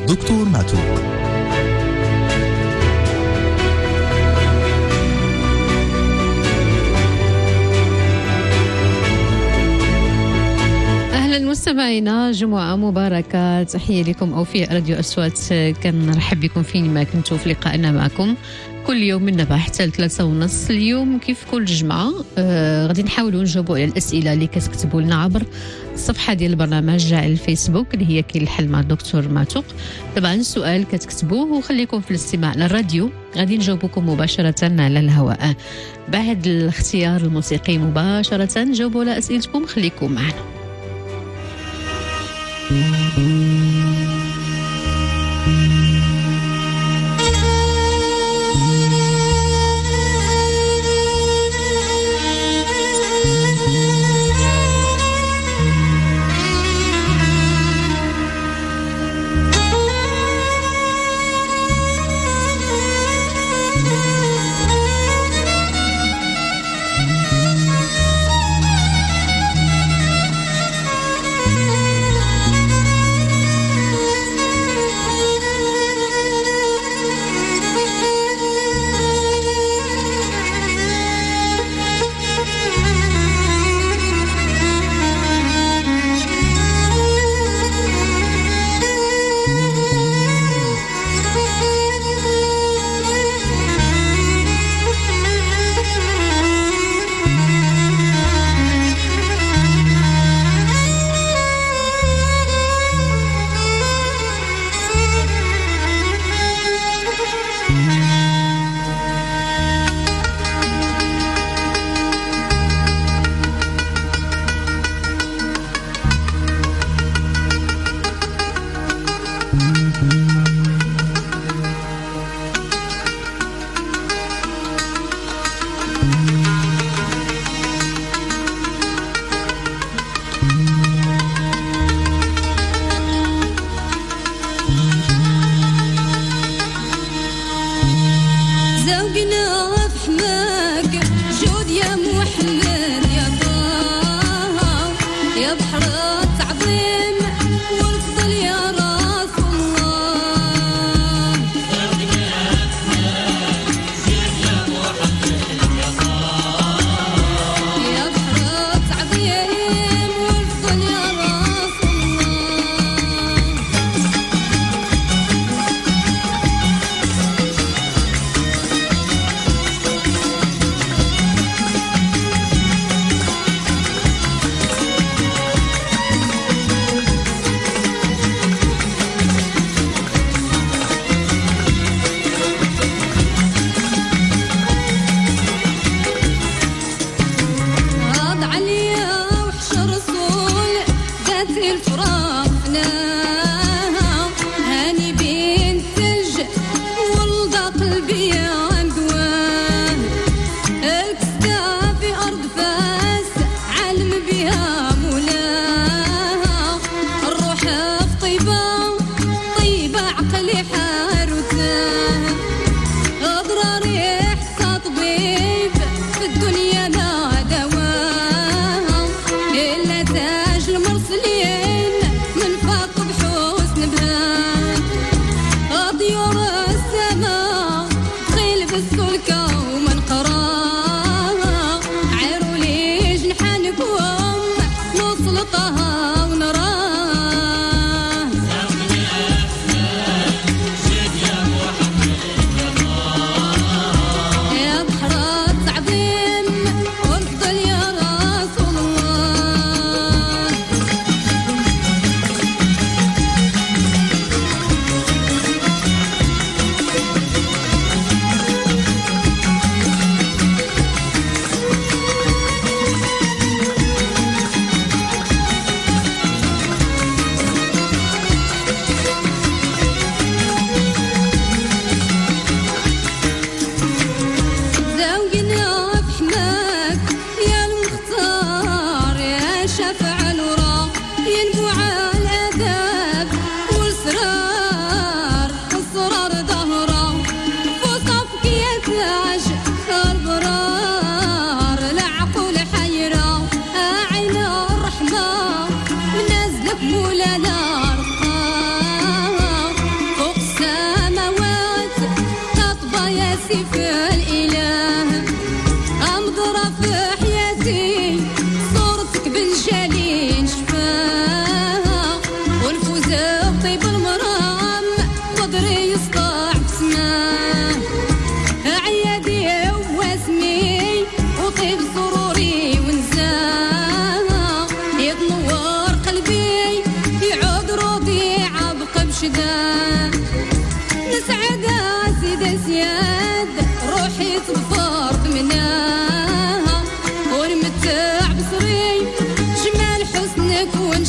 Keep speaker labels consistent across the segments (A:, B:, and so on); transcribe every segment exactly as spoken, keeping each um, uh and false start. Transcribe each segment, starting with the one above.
A: دكتور ماتو.
B: مستمعينا جمعة مباركة، تحية لكم أو في راديو أصوات. كنرحب بكم فينما كنتوا في لقائنا معكم كل يوم من نباح حتى لثلاثة ونص. اليوم كيف كل جمعة آه غادي نحاولوا نجاوبوا على الأسئلة اللي كتكتبوا لنا عبر الصفحة ديال البرنامج على الفيسبوك اللي هي كاين الحل مع الدكتور ماتوق. طبعا السؤال كتكتبوه وخليكم في الاستماع للراديو، غادي نجاوبكم مباشرة على الهواء بعد الاختيار الموسيقي مباشرة. جاوبوا على أسئلتكم، خليكم معنا.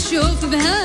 B: شوف بها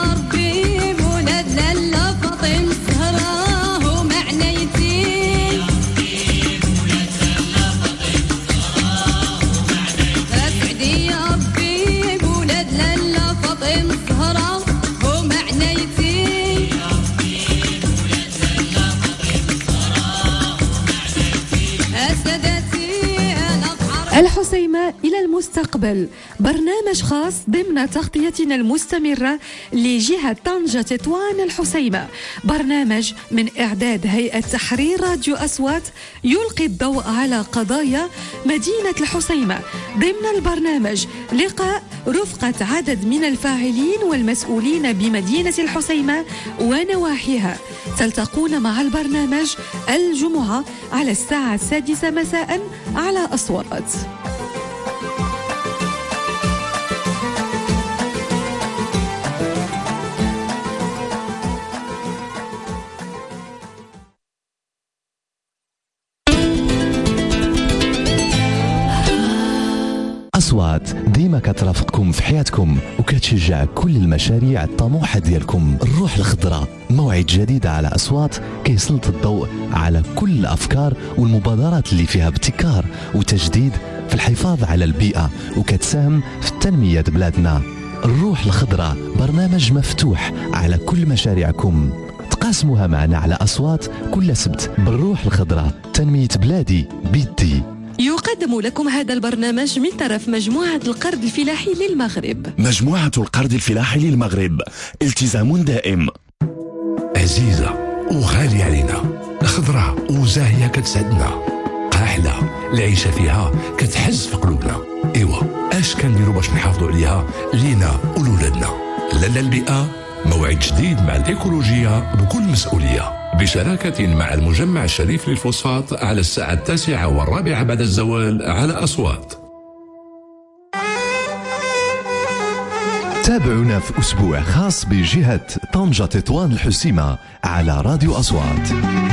A: الحسيمة إلى المستقبل، برنامج خاص ضمن تغطيتنا المستمرة لجهة طنجة تطوان الحسيمة، برنامج من إعداد هيئة تحرير راديو أصوات يلقي الضوء على قضايا مدينة الحسيمة. ضمن البرنامج لقاء رفقة عدد من الفاعلين والمسؤولين بمدينة الحسيمة ونواحيها. تلتقون مع البرنامج الجمعة على الساعة السادسة مساء على أصوات.
C: أصوات ديما كترافقكم في حياتكم وكتشجع كل المشاريع الطموحة ديالكم. الروح الخضراء موعد جديد على أصوات كيسلط الضوء على كل الأفكار والمبادرات اللي فيها ابتكار وتجديد في الحفاظ على البيئة وكتساهم في التنمية بلادنا. الروح الخضراء برنامج مفتوح على كل مشاريعكم، تقاسموها معنا على أصوات كل سبت. بالروح الخضراء تنمية بلادي بيدي.
A: يقدم لكم هذا البرنامج من طرف مجموعة القرض الفلاحي للمغرب.
D: مجموعة القرض الفلاحي للمغرب، التزام دائم.
E: عزيزة وغالية علينا، خضراء وزاهية كتسعدنا، قاحلة العيشة فيها كتحز في قلوبنا. إيوا اش كنديروا باش نحافظوا عليها لينا ولولادنا؟ لالا البيئة موعد جديد مع الإيكولوجية بكل مسؤولية، بشراكة مع المجمع الشريف للفوسفات على الساعة التاسعة والرابعة بعد الزوال على أصوات.
C: تابعونا في أسبوع خاص بجهة طنجة تطوان الحسيمة على راديو أصوات.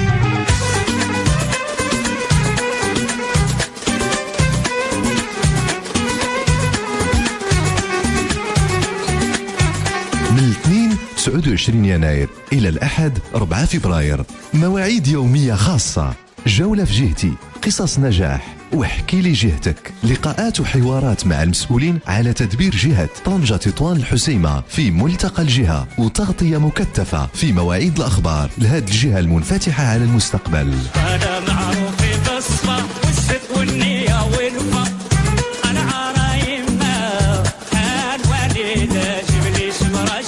C: من الاثنين تسعة وعشرين يناير إلى الأحد أربعة فبراير، مواعيد يومية خاصة، جولة في جهتي، قصص نجاح واحكي لي جهتك، لقاءات وحوارات مع المسؤولين على تدبير جهة طنجة تطوان الحسيمة في ملتقى الجهة، وتغطية مكثفة في مواعيد الأخبار لهذه الجهة المنفتحة على المستقبل.
F: أنا معروف بالصفا والصدق والنية والوفا، أنا عرايم أنا والدة جبلي شمرة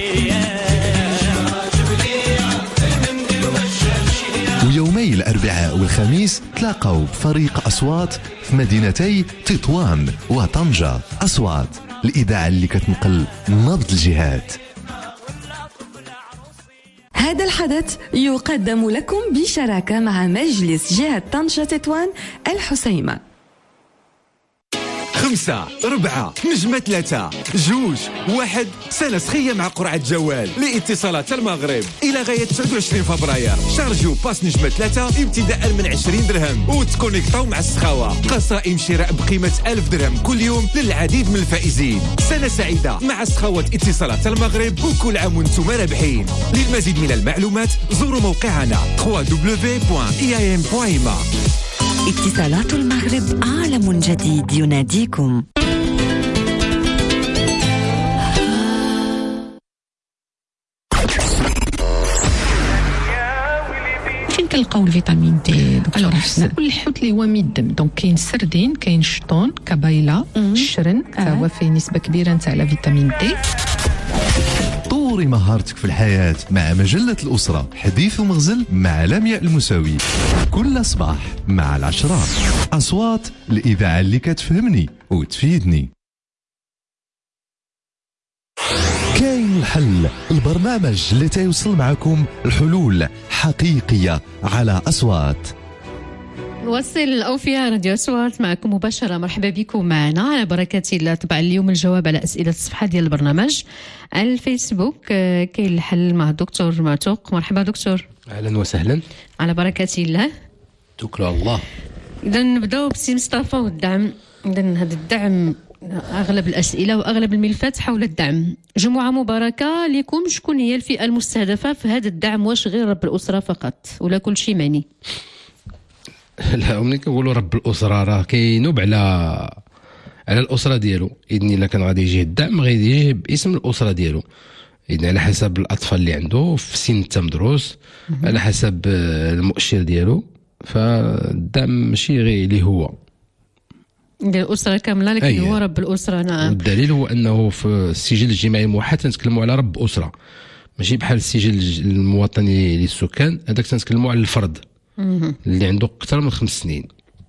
C: ويومي الأربعاء والخميس تلاقوا بفريق أصوات في مدينتي تطوان وطنجة. أصوات، الإذاعة اللي كتنقل نبض الجهات.
A: هذا الحدث يقدم لكم بشراكة مع مجلس جهة طنجة تطوان الحسيمة.
G: خمسة ربعة نجمة ثلاثة جوج واحد سنة سخية مع قرعة جوال لاتصالات المغرب إلى غاية تسعة وعشرين فبراير. شارجوا باس نجمة ثلاثة ابتداء من عشرين درهم وتكونيكتاو مع السخاوة. قصائم شراء بقيمة ألف درهم كل يوم للعديد من الفائزين. سنة سعيدة مع سخاوة اتصالات المغرب وكل عام وانتم رابحين. للمزيد من المعلومات زوروا موقعنا دبليو دبليو دبليو دوت إي آي إم دوت إي ام.
H: اتصالات المغرب، عالم جديد يناديكم.
I: فين كنلقاو الفيتامين دي؟ الوغ حنا كل الحوت اللي هو من الدم، دونك كاين السردين، كاين الشطون، كبايله، الشرن، تا هو فيه نسبه كبيره نتاع الفيتامين دي.
C: طوري مهارتك في الحياة مع مجلة الأسرة، حديث ومغزل مع لمياء المساوي، كل صباح مع العشرة. أصوات، الإذاعة اللي كتفهمني وتفيدني. كاين الحل، البرنامج اللي تيوصل معكم الحلول حقيقية على أصوات.
B: نوصل الأوفياء راديو أصوات معكم مباشرة. مرحبا بكم معنا على بركة الله. طبعا اليوم الجواب على أسئلة الصفحة ديال البرنامج على الفيسبوك. كاين الحل مع الدكتور معتوق. مرحبا دكتور.
J: أهلا وسهلا.
B: على بركة الله.
J: توكل على الله.
B: إذا نبداو بسي مصطفى والدعم. إذا هذا الدعم اغلب الاسئله واغلب الملفات حول الدعم. جمعه مباركه لكم، شكون هي الفئه المستهدفه في هذا الدعم؟ واش غير رب الاسره فقط ولا كل شيء معني؟
J: لا، ملي كنقولوا رب الاسره راه كينوب على على الاسره ديالو. اذن الا كان غادي يجي الدعم غادي يجي باسم الاسره ديالو، اذن على حسب الاطفال اللي عنده في سن التمدروس، على حسب المؤشر ديالو. فالدعم ماشي غير اللي هو
B: ديال الاسره كامله، لكن أيه. هو رب الاسره. نعم.
J: والدليل هو انه في السجل الاجتماعي الموحد تنتكلموا على رب اسره، ماشي بحال السجل المواطني للسكان، هذاك تنتكلموا على الفرد مم. اللي عنده اكثر من خمس سنين.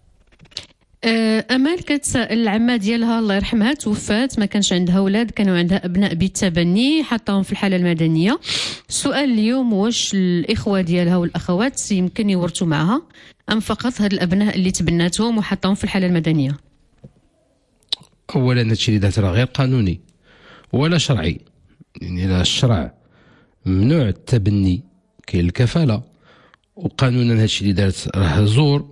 B: امال كتسائل العمه ديالها الله يرحمها توفات، ما كانش عندها اولاد، كانوا عندها ابناء بالتبني، حطاهم في الحاله المدنيه. السؤال اليوم واش الاخوه ديالها والاخوات يمكن يورثوا معها ام فقط هاد الابناء اللي تبناتهم وحطاهم في الحاله المدنيه؟
J: اولا هادشي اللي دارت راه غير قانوني ولا شرعي. يعني لا الشرع ممنوع التبني، كاين الكفاله، وقانونا هادشي اللي دارت راه زور.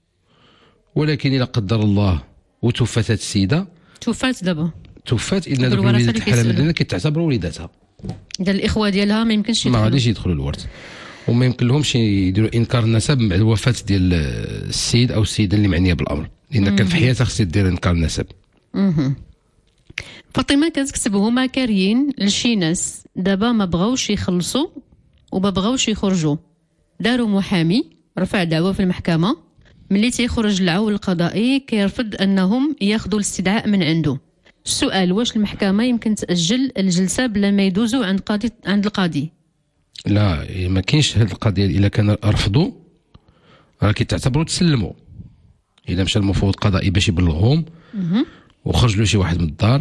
J: ولكن الا قدر الله وتوفات هاد السيده،
B: توفات دابا
J: توفات، اذن دوك الوليدات الحاله المدنيه كيتعتبروا وليداتها.
B: ديال الاخوه ديالها ما يمكنش يدخلوا،
J: ما غاديش يدخلوا الورث، وما يمكن لهمش يديروا انكار النسب بعد الوفاه ديال السيد او السيده اللي معنيه بالامر، لان كان في حياتها خصها دير انكار النسب.
B: اها. فاطمه كتكتب هما كاريين لشي ناس دابا ما بغاوش يخلصوا وما بغاوش يخرجوا، داروا محامي رفع دعوه في المحكمه، ملي تيخرج العول القضائي كيرفض انهم ياخذوا الاستدعاء من عنده. السؤال واش المحكمه يمكن تاجل الجلسه بلا ما يدوزوا عند قاضي عند القاضي؟
J: لا، ما كاينش هذه القضيه. الا كان رفضوا راه كيتعتبروا تسلموا. الا مشى المفوض القضائي باش يبلغهم وخرج له شي واحد من الدار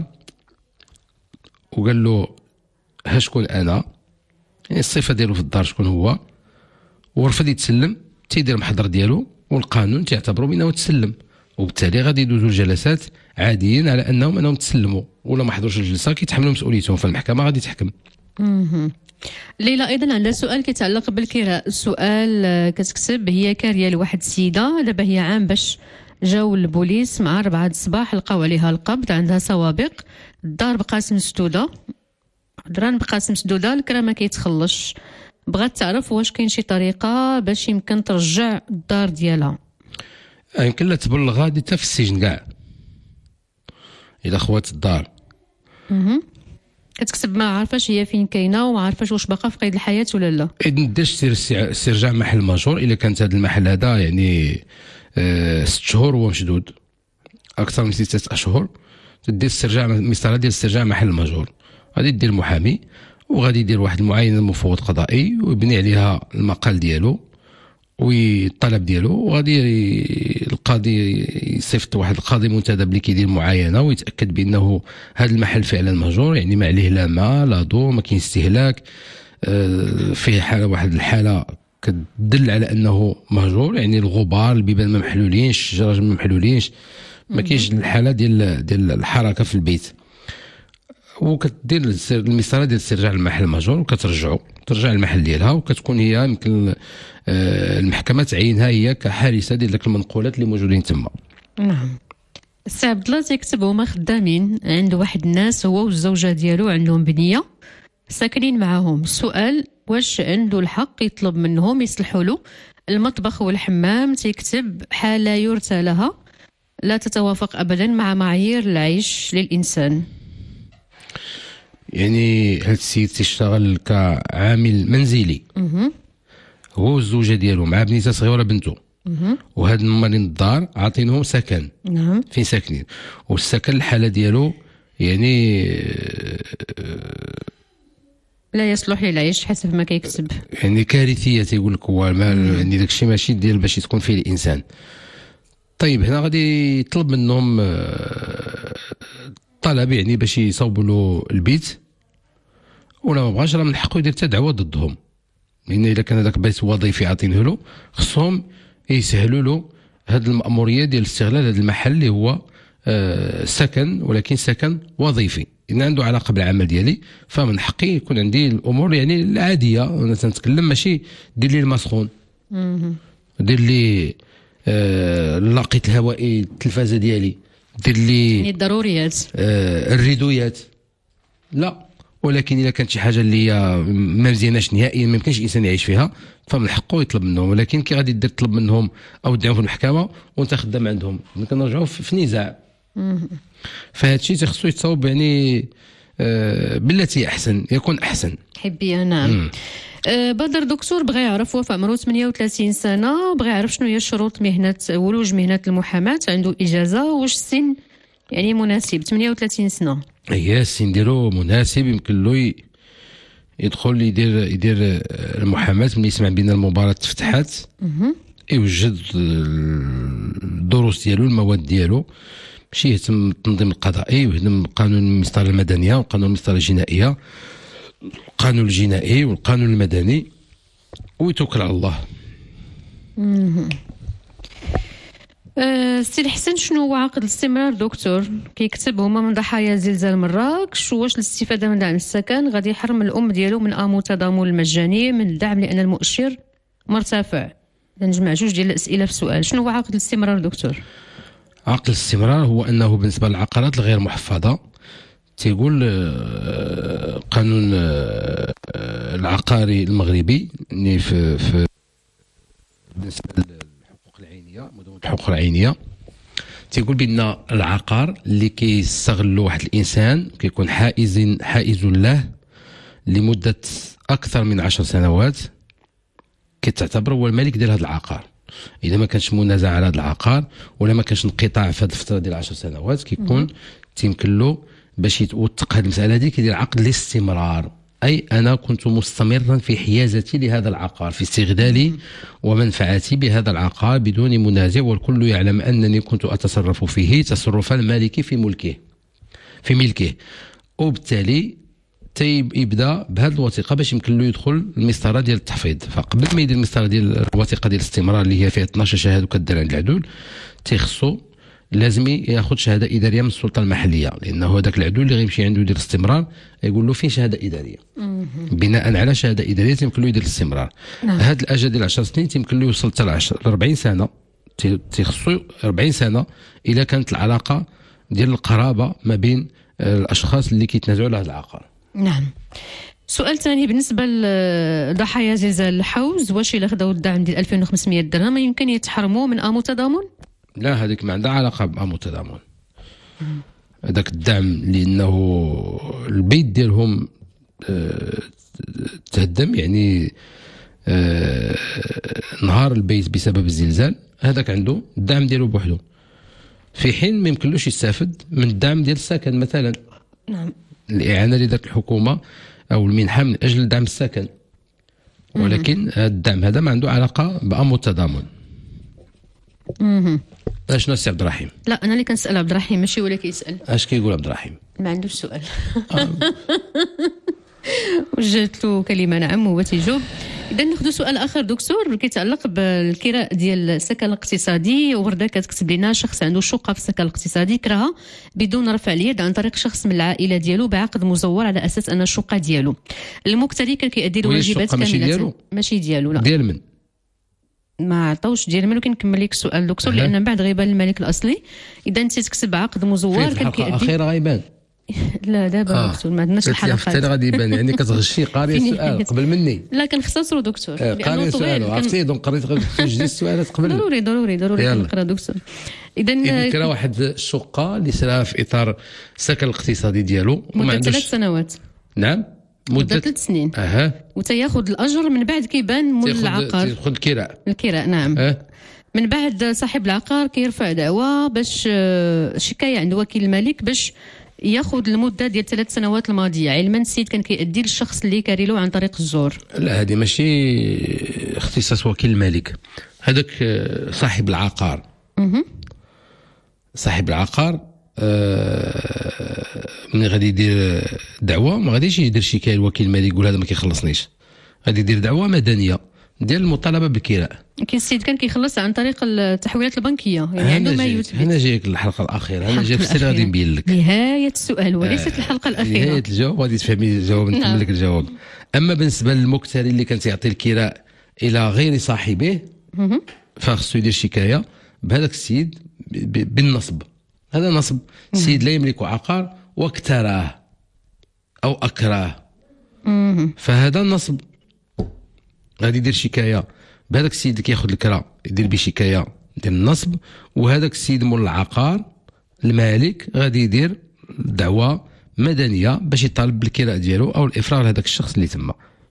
J: وقال له ها شكون انا، يعني الصفه ديالو في الدار شكون هو، ورفض يتسلم، تيدير محضر ديالو والقانون تعتبروا بانه تسلم، وبالتالي غادي يدوزوا الجلسات عاديين على انهم انهم تسلموا، ولا ما حضروش الجلسه كيتحملوا مسؤوليتهم، فالمحكمه غادي تحكم.
B: اها. ليلى ايضا عندها سؤال كيتعلق بالكراء. السؤال كتكتب هي كاريه لواحد السيده، دابا هي عام باش جاو البوليس مع أربعة الصباح لقاو عليها القبض، عندها سوابق، الدار بقات مسدوده، دران بقات مسدوده، الكرا ما كيتخلصش. بغات تعرف واش كاين شي طريقه باش يمكن ترجع الدار ديالها.
J: يمكن لا تبلغ غادي حتى في السجن كاع الى خوات الدار.
B: اها. كتكتب ما عارفاش هي فين كاينه وما عارفاش واش باقا في قيد الحياه ولا لا.
J: اذن داش سير استرجاع محل ماجور. الا كانت هذا المحل هذا يعني آه ست شهور هو مشدود، اكثر من ستة اشهر، تدير استرجاع مسطره ديال استرجاع محل ماجور. غادي دير محامي وغادي يدير واحد المعاينه المفوض قضائي ويبني عليها المقال ديالو والطلب ديالو، وغادي القاضي يصيفط واحد القاضي منتدب اللي كيدير معاينه ويتاكد بانه هذا المحل فعلا مهجور، يعني ما عليه لا ماء لا ضوء، ما كاين استهلاك، فيه حاله واحد الحاله كتدل على انه مهجور، يعني الغبار، البيبان ما محلولينش، الشجر ما محلولينش، ما كاينش الحاله ديال ديال الحركه في البيت. وكتدير المسطره ديال استرجاع المحل المهجور وكترجعو ترجع المحل ديالها، وكتكون هي يمكن المحكمه تعينها هي كحارسه ديال داك المنقولات اللي موجودين تما.
B: نعم. السي عبد الله تيكتب هما خدامين عند واحد الناس، هو والزوجه ديالو عندهم بنيه ساكنين معاهم. السؤال واش عنده الحق يطلب منهم يصلحوا له المطبخ والحمام؟ تيكتب حاله يرثى لها لا تتوافق ابدا مع معايير العيش للانسان.
J: يعني هاد السيد تيشتغل كعامل منزلي،
B: اها،
J: هو والزوجه ديالو مع بنيته صغيره بنته،
B: اها،
J: وهاد المالين الدار عاطينهم سكن.
B: نعم.
J: فين ساكنين؟ والسكن الحاله ديالو يعني
B: لا يصلح للعيش حسب ما كيكتب،
J: يعني كارثيه. تيقول لك هو يعني داك الشيء ماشي ديال باش تكون فيه الانسان. طيب هنا غادي يطلب منهم طلب يعني باش يصوبوا له البيت، ولا ما بغاش راه من حقه يدير حتى دعوه ضدهم، لان اذا كان هذاك بيت وظيفي عاطينه له خصهم يسهلوا له هذه المأموريه ديال استغلال هذا المحل اللي هو آه سكن، ولكن سكن وظيفي. ان عنده علاقه بالعمل ديالي فمن حقي يكون عندي الامور يعني العاديه. انا تنتكلم ماشي دير لي المسخون، دير لي آه اللاقط الهوائي التلفازه ديالي، دير لي
B: يعني الضروريات
J: آه الردويات لا، ولكن الا كانت شي حاجه اللي هي ما مزياناش نهائيا ما يمكنش الانسان يعيش فيها فمن حقه يطلب منهم، ولكن كي غادي دير تطلب منهم او دعهم في المحكمه وانت خدام عندهم كنرجعوا في نزاع. فهاد الشيء تيخصو يتصاوب يعني آه بالتي احسن يكون احسن.
B: حبيه نعم. أه بدر دكتور بغى يعرف وفاء عمره ثمانية وثلاثين سنه، بغى يعرف شنو هي شروط مهنه ولوج مهنه المحاماه، عنده اجازه، واش السن يعني مناسب ثمانية وثلاثين سنه؟
J: اييه السن ديالو مناسب، يمكن له يدخل يدير يدير المحاماه ملي يسمع بان المباراه تفتحات يوجد الدروس ديالو المواد ديالو، ماشي يهتم بالتنظيم القضائي ويهتم بقانون المسطره المدنيه وقانون المسطره الجنائيه القانون الجنائي والقانون المدني ويتوكل على الله.
B: أه سي الحسن شنو هو عقد الاستمرار دكتور؟ كيكتب هما من ضحايا زلزال مراكش، واش الاستفاده من دعم السكن غادي يحرم الام ديالو من امو التضامن المجاني من الدعم لان المؤشر مرتفع؟ نجمع جوج ديال الاسئله في سؤال. شنو هو عقد الاستمرار دكتور؟
J: عقد الاستمرار هو انه بالنسبه للعقارات الغير محفظه تيقول قانون العقاري المغربي يعني في في بالنسبه للحقوق العينيه مدونه الحقوق العينيه تيقول بان العقار اللي كيستغلو واحد الانسان كيكون حائز حائز له لمده اكثر من عشر سنوات كتعتبر هو الملك ديال هذا العقار. اذا ما كانش منازع على هذا العقار ولا ما كانش انقطاع في هذه الفتره ديال عشر سنوات كيكون تيمكن له باش يتوثق هذه المساله هذه كيدير عقد الاستمرار، اي انا كنت مستمرا في حيازتي لهذا العقار في استغلالي ومنفعتي بهذا العقار بدون منازع، والكل يعلم انني كنت اتصرف فيه تصرف المالك في ملكه في ملكه، وبالتالي تيبدا بهذه الوثيقه باش يمكن له يدخل المسطره ديال التحفيظ. فقبل ما يدير المسطره ديال الوثيقه ديال الاستمرار اللي هي فيها اثناش شهاده وكدار عند العدول تيخصو لازم ياخذ شهاده اداريه من السلطه المحليه، لانه هذاك العدول اللي غيمشي عنده يدير الاستمرار يقول له فين شهاده اداريه. بناء على شهاده اداريه يمكن له يدير الاستمرار. نعم. هذا الاجل ديال عشر سنين يمكن له يوصل حتى ل أربعين سنه، تيخصو أربعين سنه اذا كانت العلاقه ديال القرابه ما بين الاشخاص اللي كيتنازعوا على هذا العقار.
B: نعم. سؤال ثاني بالنسبه لضحايا زلزال الحوز، واش الا خداو الدعم ديال ألفين وخمسمية درهم يمكن يتحرموا من امو تضامن؟
J: لا، هذيك ما عندها علاقه بامو التضامن. هذاك الدعم لانه البيت ديالهم أه تهدم يعني أه نهار البيت بسبب الزلزال، هذاك عنده الدعم ديالو بوحده، في حين ما يمكنلوش يستافد من الدعم ديال السكن مثلا.
B: نعم.
J: الاعانه اللي دارت الحكومه او المنحه من اجل دعم السكن، ولكن هذا الدعم هذا ما عنده علاقه بامو التضامن.
B: اها
J: اشنو السي عبد الرحيم؟
B: لا انا اللي كنسال عبد الرحيم ماشي هو اللي كيسال.
J: اش كيقول عبد الرحيم؟
B: ما عندوش سؤال. وجهت له كلمه نعم هو تيجاوب. اذا ناخذ سؤال اخر دكتور كيتعلق بالكراء ديال السكن الاقتصادي. ورده كتكتب لنا شخص عنده شقه في السكن الاقتصادي كراها بدون رفع اليد عن طريق شخص من العائله ديالو بعقد مزور على اساس ان الشقه ديالو. المكتري كان كيأدي الواجبات كامله. ماشي ديالو لا.
J: ديال من؟
B: ما عطاوش ديال مالو. كنكمل لك السؤال دكتور أه. لان من بعد غيبان الملك الاصلي. اذا انت تكتب عقد مزور كان كيأدي
J: اخيرا غيبان.
B: لا دابا آه. دكتور ما عندناش الحلقات
J: حتى غادي يبان يعني كتغشي قاري السؤال قبل مني.
B: لا كنختصروا دكتور
J: آه قاري السؤال عرفتي دونك قريت جوج السؤالات قبل.
B: ضروري ضروري ضروري نقرا دكتور. اذا
J: كرا واحد الشقه اللي سراها في اطار السكن الاقتصادي ديالو
B: مده ثلاث سنوات.
J: نعم
B: مده ثلاث سنين.
J: اها
B: وتياخذ الاجر من بعد كيبان مول العقار.
J: تاخذ الكراء.
B: الكراء نعم.
J: أه؟
B: من بعد صاحب العقار كيرفع دعوى باش شكايه عند وكيل الملك باش ياخذ المده ديال ثلاث سنوات الماضيه، علما السيد كان كيأدي للشخص اللي كاري له عن طريق الزور.
J: لا هذه ماشي اختصاص وكيل الملك، هذاك صاحب العقار.
B: اها
J: صاحب العقار من غادي يدير دعوه ما غاديش يدير شكايه لوكيل الملك يقول هذا ما كيخلصنيش، غادي يدير دعوه مدنيه ديال المطالبه بالكراء.
B: كاين السيد كان كيخلص عن طريق التحويلات البنكيه يعني عنده ما يثبت.
J: انا جايك الحلقه الاخيره، انا جاي في السر غادي نبين لك
B: نهايه السؤال وليست آه الحلقه الاخيره.
J: نهايه الجواب غادي تفهمي الجواب نكمل لك الجواب. اما بالنسبه للمكتري اللي كان تيعطي الكراء الى غير صاحبه فخصو يدير شكايه بهذاك السيد بالنصب هذا نصب. السيد لا يملك عقار واكتراه او اكراه، فهذا النصب. غادي يدير شكايه بهذاك السيد اللي كياخذ الكرا، يدير به شكايه ديال النصب، وهذاك السيد مول العقار المالك غادي يدير دعوه مدنيه باش يطالب بالكراء ديالو او الافراغ لهذاك الشخص اللي تما.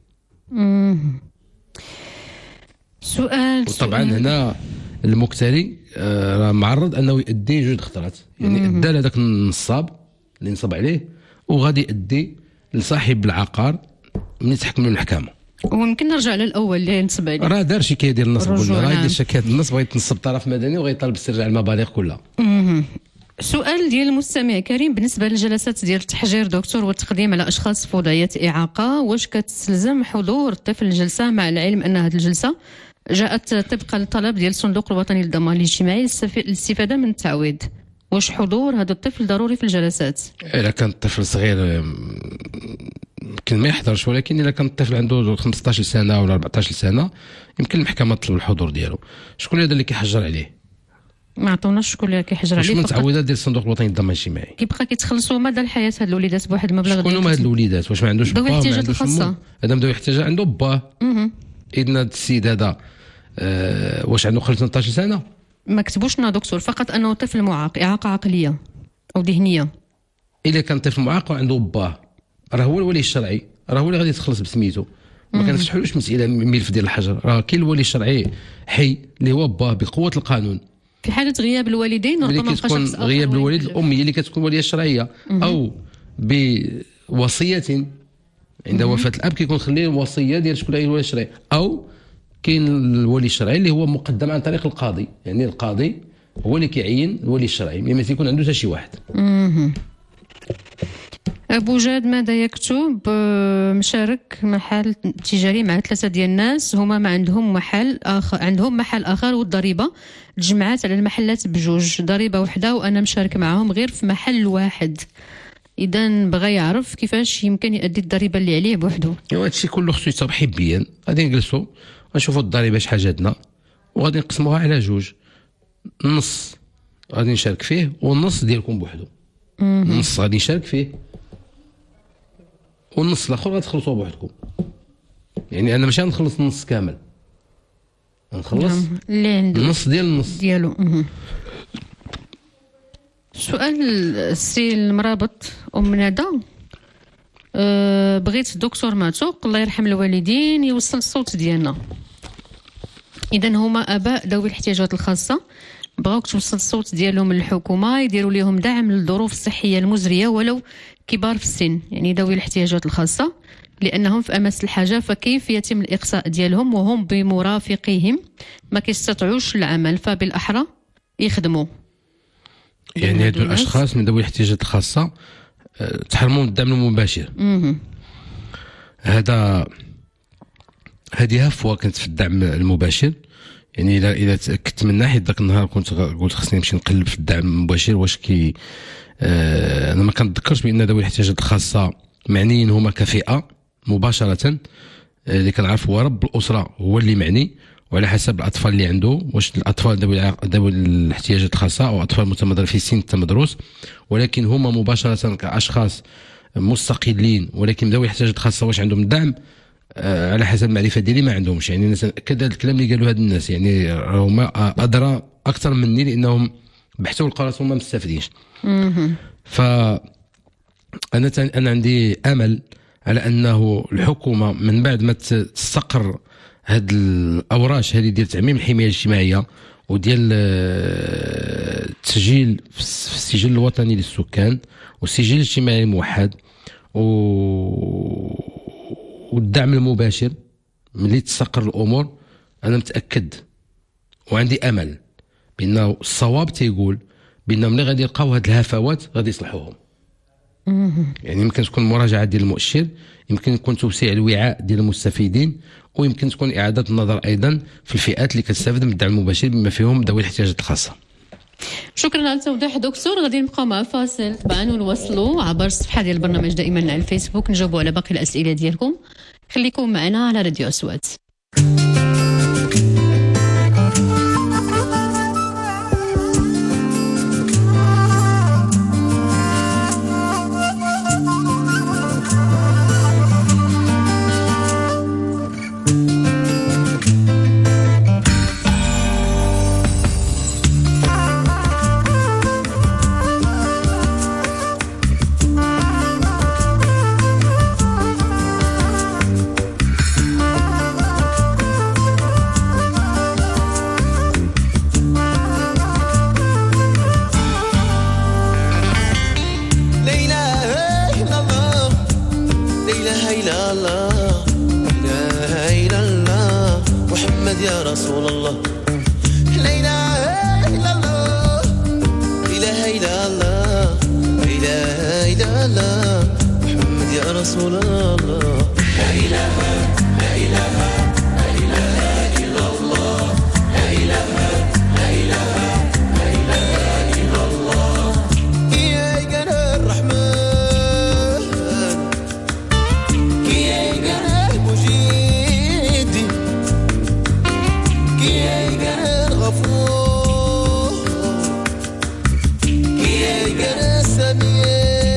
B: سؤال
J: وطبعا هنا المكتري راه معرض انه يؤدي جوج خطرات، يعني ادى لهذاك النصاب اللي نصب عليه، وغادي يؤدي لصاحب العقار ملي تحكم له المحكمه.
B: وممكن نرجع للاول اللي نصب عليه،
J: راه دار شكايه ديال النصب، قلنا راه
B: نعم.
J: يدير شكايه النصب، غيتنصب طرف مدني وغيطالب باسترجاع المبالغ كلها.
B: سؤال ديال المستمع كريم، بالنسبه للجلسات ديال التحجير دكتور والتقديم على اشخاص في وضعيه اعاقه، واش كتلزم حضور الطفل الجلسه، مع العلم ان هذه الجلسه جاءت طبقا للطلب ديال الصندوق الوطني للضمان الاجتماعي للاستفاده من التعويض؟ واش حضور هذا الطفل ضروري في الجلسات؟
J: الا كان الطفل صغير يمكن ما يحضرش، ولكن الا كان الطفل عنده خمسطاش سنه ولا أربعطاش سنه يمكن المحكمه تطلب الحضور ديالو. شكون هذا اللي كيحجر عليه؟
B: ما عطوناش شكون اللي كيحجر عليه.
J: شكون متعودات ديال الصندوق الوطني للضمان الاجتماعي
B: كيبقى كيتخلصوا مدى الحياه هاد الوليدات بواحد المبلغ.
J: شكون هما هاد الوليدات؟ واش ما عندوش با؟
B: ذوي الاحتياجات الخاصه.
J: هذا ذوي الاحتياجات عنده با. اذن هذا السيد هذا أه واش عنده خمسة عشر سنه؟
B: ما كتبوش لنا دكتور، فقط انه طفل معاق، اعاقه عقليه او ذهنيه.
J: الا كان طفل معاق وعنده با، راه هو الولي الشرعي، راه هو اللي غادي يتخلص بسميتو. ما كنفتحولوش مساله ملف ديال الحجر، راه كاين الولي الشرعي حي اللي هو با بقوه القانون.
B: في حاله غياب الوالدين
J: اللي كتكون غياب الوالد، الام هي اللي كتكون وليه الشرعيه، او بوصيه عند وفاه الاب كيكون خليه وصيه ديال شكون هي الولي الشرعي، او كاين الولي الشرعي اللي هو مقدم عن طريق القاضي، يعني القاضي هو اللي كيعين الولي الشرعي، ما تيكون عنده حتى شي واحد.
B: أبو جاد ماذا يكتب؟ مشارك محل تجاري مع ثلاثة ديال الناس، هما ما عندهم محل آخر، عندهم محل آخر، والضريبة تجمعات على المحلات بجوج، ضريبة وحدة، وأنا مشارك معهم غير في محل واحد. إذا بغى يعرف كيفاش يمكن يؤدي الضريبة اللي عليه بوحده.
J: ايوا هادشي كله خصو يتصاب حبيا. غادي نجلسوا نشوفوا الضريبة شحال جاتنا، وغادي نقسموها على جوج، النص غادي نشارك فيه والنص ديالكم بوحدو. النص غادي نشارك فيه والنص الاخر غتخلصوه بوحدكم. يعني انا ماشي غنخلص النص كامل، غنخلص
B: اللي عنده
J: النص ديال النص
B: ديالو. سؤال السي المرابط ام ندى، أه بغيت الدكتور معتوق الله يرحم الوالدين يوصل الصوت ديالنا. اذا هما اباء ذوي الاحتياجات الخاصه بغاوك توصل الصوت ديالهم للحكومه، يديروا لهم دعم للظروف الصحيه المزريه ولو كبار في السن، يعني ذوي الاحتياجات الخاصه، لانهم في امس الحاجه. فكيف يتم الاقصاء ديالهم وهم بمرافقيهم ما كيستطيعوش العمل، فبالاحرى يخدموا؟
J: يعني هادو الاشخاص من ذوي الاحتياجات الخاصه تحرموا من الدعم المباشر. هذا هذه هفوه كانت في الدعم المباشر. يعني اذا اذا تاكدت من ناحيه ذاك النهار كنت قلت خصني نمشي نقلب في الدعم المباشر واش كي آه انا ما كنتذكرش بان ذوي الاحتياجات الخاصه معنيين هما كفئه مباشره. اللي كنعرف هو رب الاسره هو اللي معني، وعلى حسب الاطفال اللي عنده، واش الاطفال ذوي ذوي الاحتياجات الخاصه او اطفال متمدر في سن التمدرس، ولكن هما مباشره كاشخاص مستقلين. ولكن ذوي الاحتياجات الخاصه واش عندهم دعم؟ آه على حسب المعرفه ديالي ما عندهمش. يعني الناس اكد هذا الكلام اللي قالوا هاد الناس، يعني هما ادرى اكثر مني لانهم بحثوا لقاو راسهم ما مستفيدينش. ف انا انا عندي امل على انه الحكومه من بعد ما تستقر هاد الاوراش هذه ديال تعميم الحمايه الاجتماعيه وديال التسجيل في السجل الوطني للسكان والسجل الاجتماعي الموحد و والدعم المباشر، ملي تستقر الامور انا متاكد وعندي امل بانه الصواب تيقول بانهم ملي غادي يلقاو هاد الهفوات غادي يصلحوهم. يعني يمكن تكون مراجعه ديال المؤشر، يمكن يكون توسيع الوعاء ديال المستفيدين، ويمكن تكون اعاده النظر ايضا في الفئات اللي كتستافد من الدعم المباشر بما فيهم ذوي الاحتياجات الخاصه.
B: شكرا على التوضيح دكتور. غادي نبقاو مع فاصل طبعا ونواصلوا عبر الصفحه ديال البرنامج دائما على الفيسبوك، نجاوبوا على باقي الاسئله ديالكم. خليكم معنا على راديو أصوات.
K: يا رسول الله لا إله إلا الله إله إلا الله إله إلا الله محمد يا رسول الله لا إله لا إله لا إله إلا الله لا إله لا إله لا إله إلا الله يا جل الرحمن يا جل المجيد يا جل الغفور يا جل السميع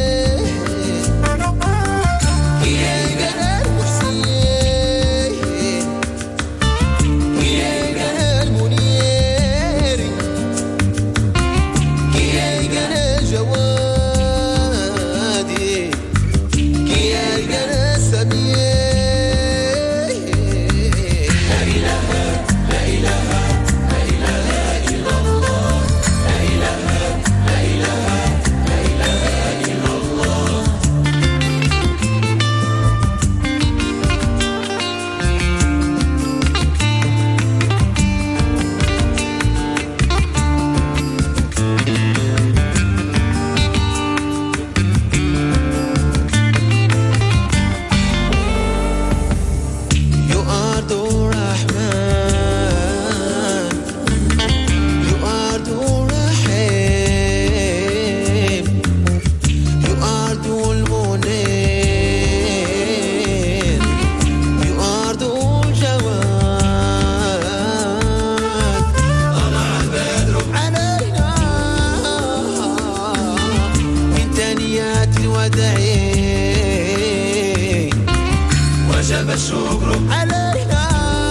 K: وجب الشكر علينا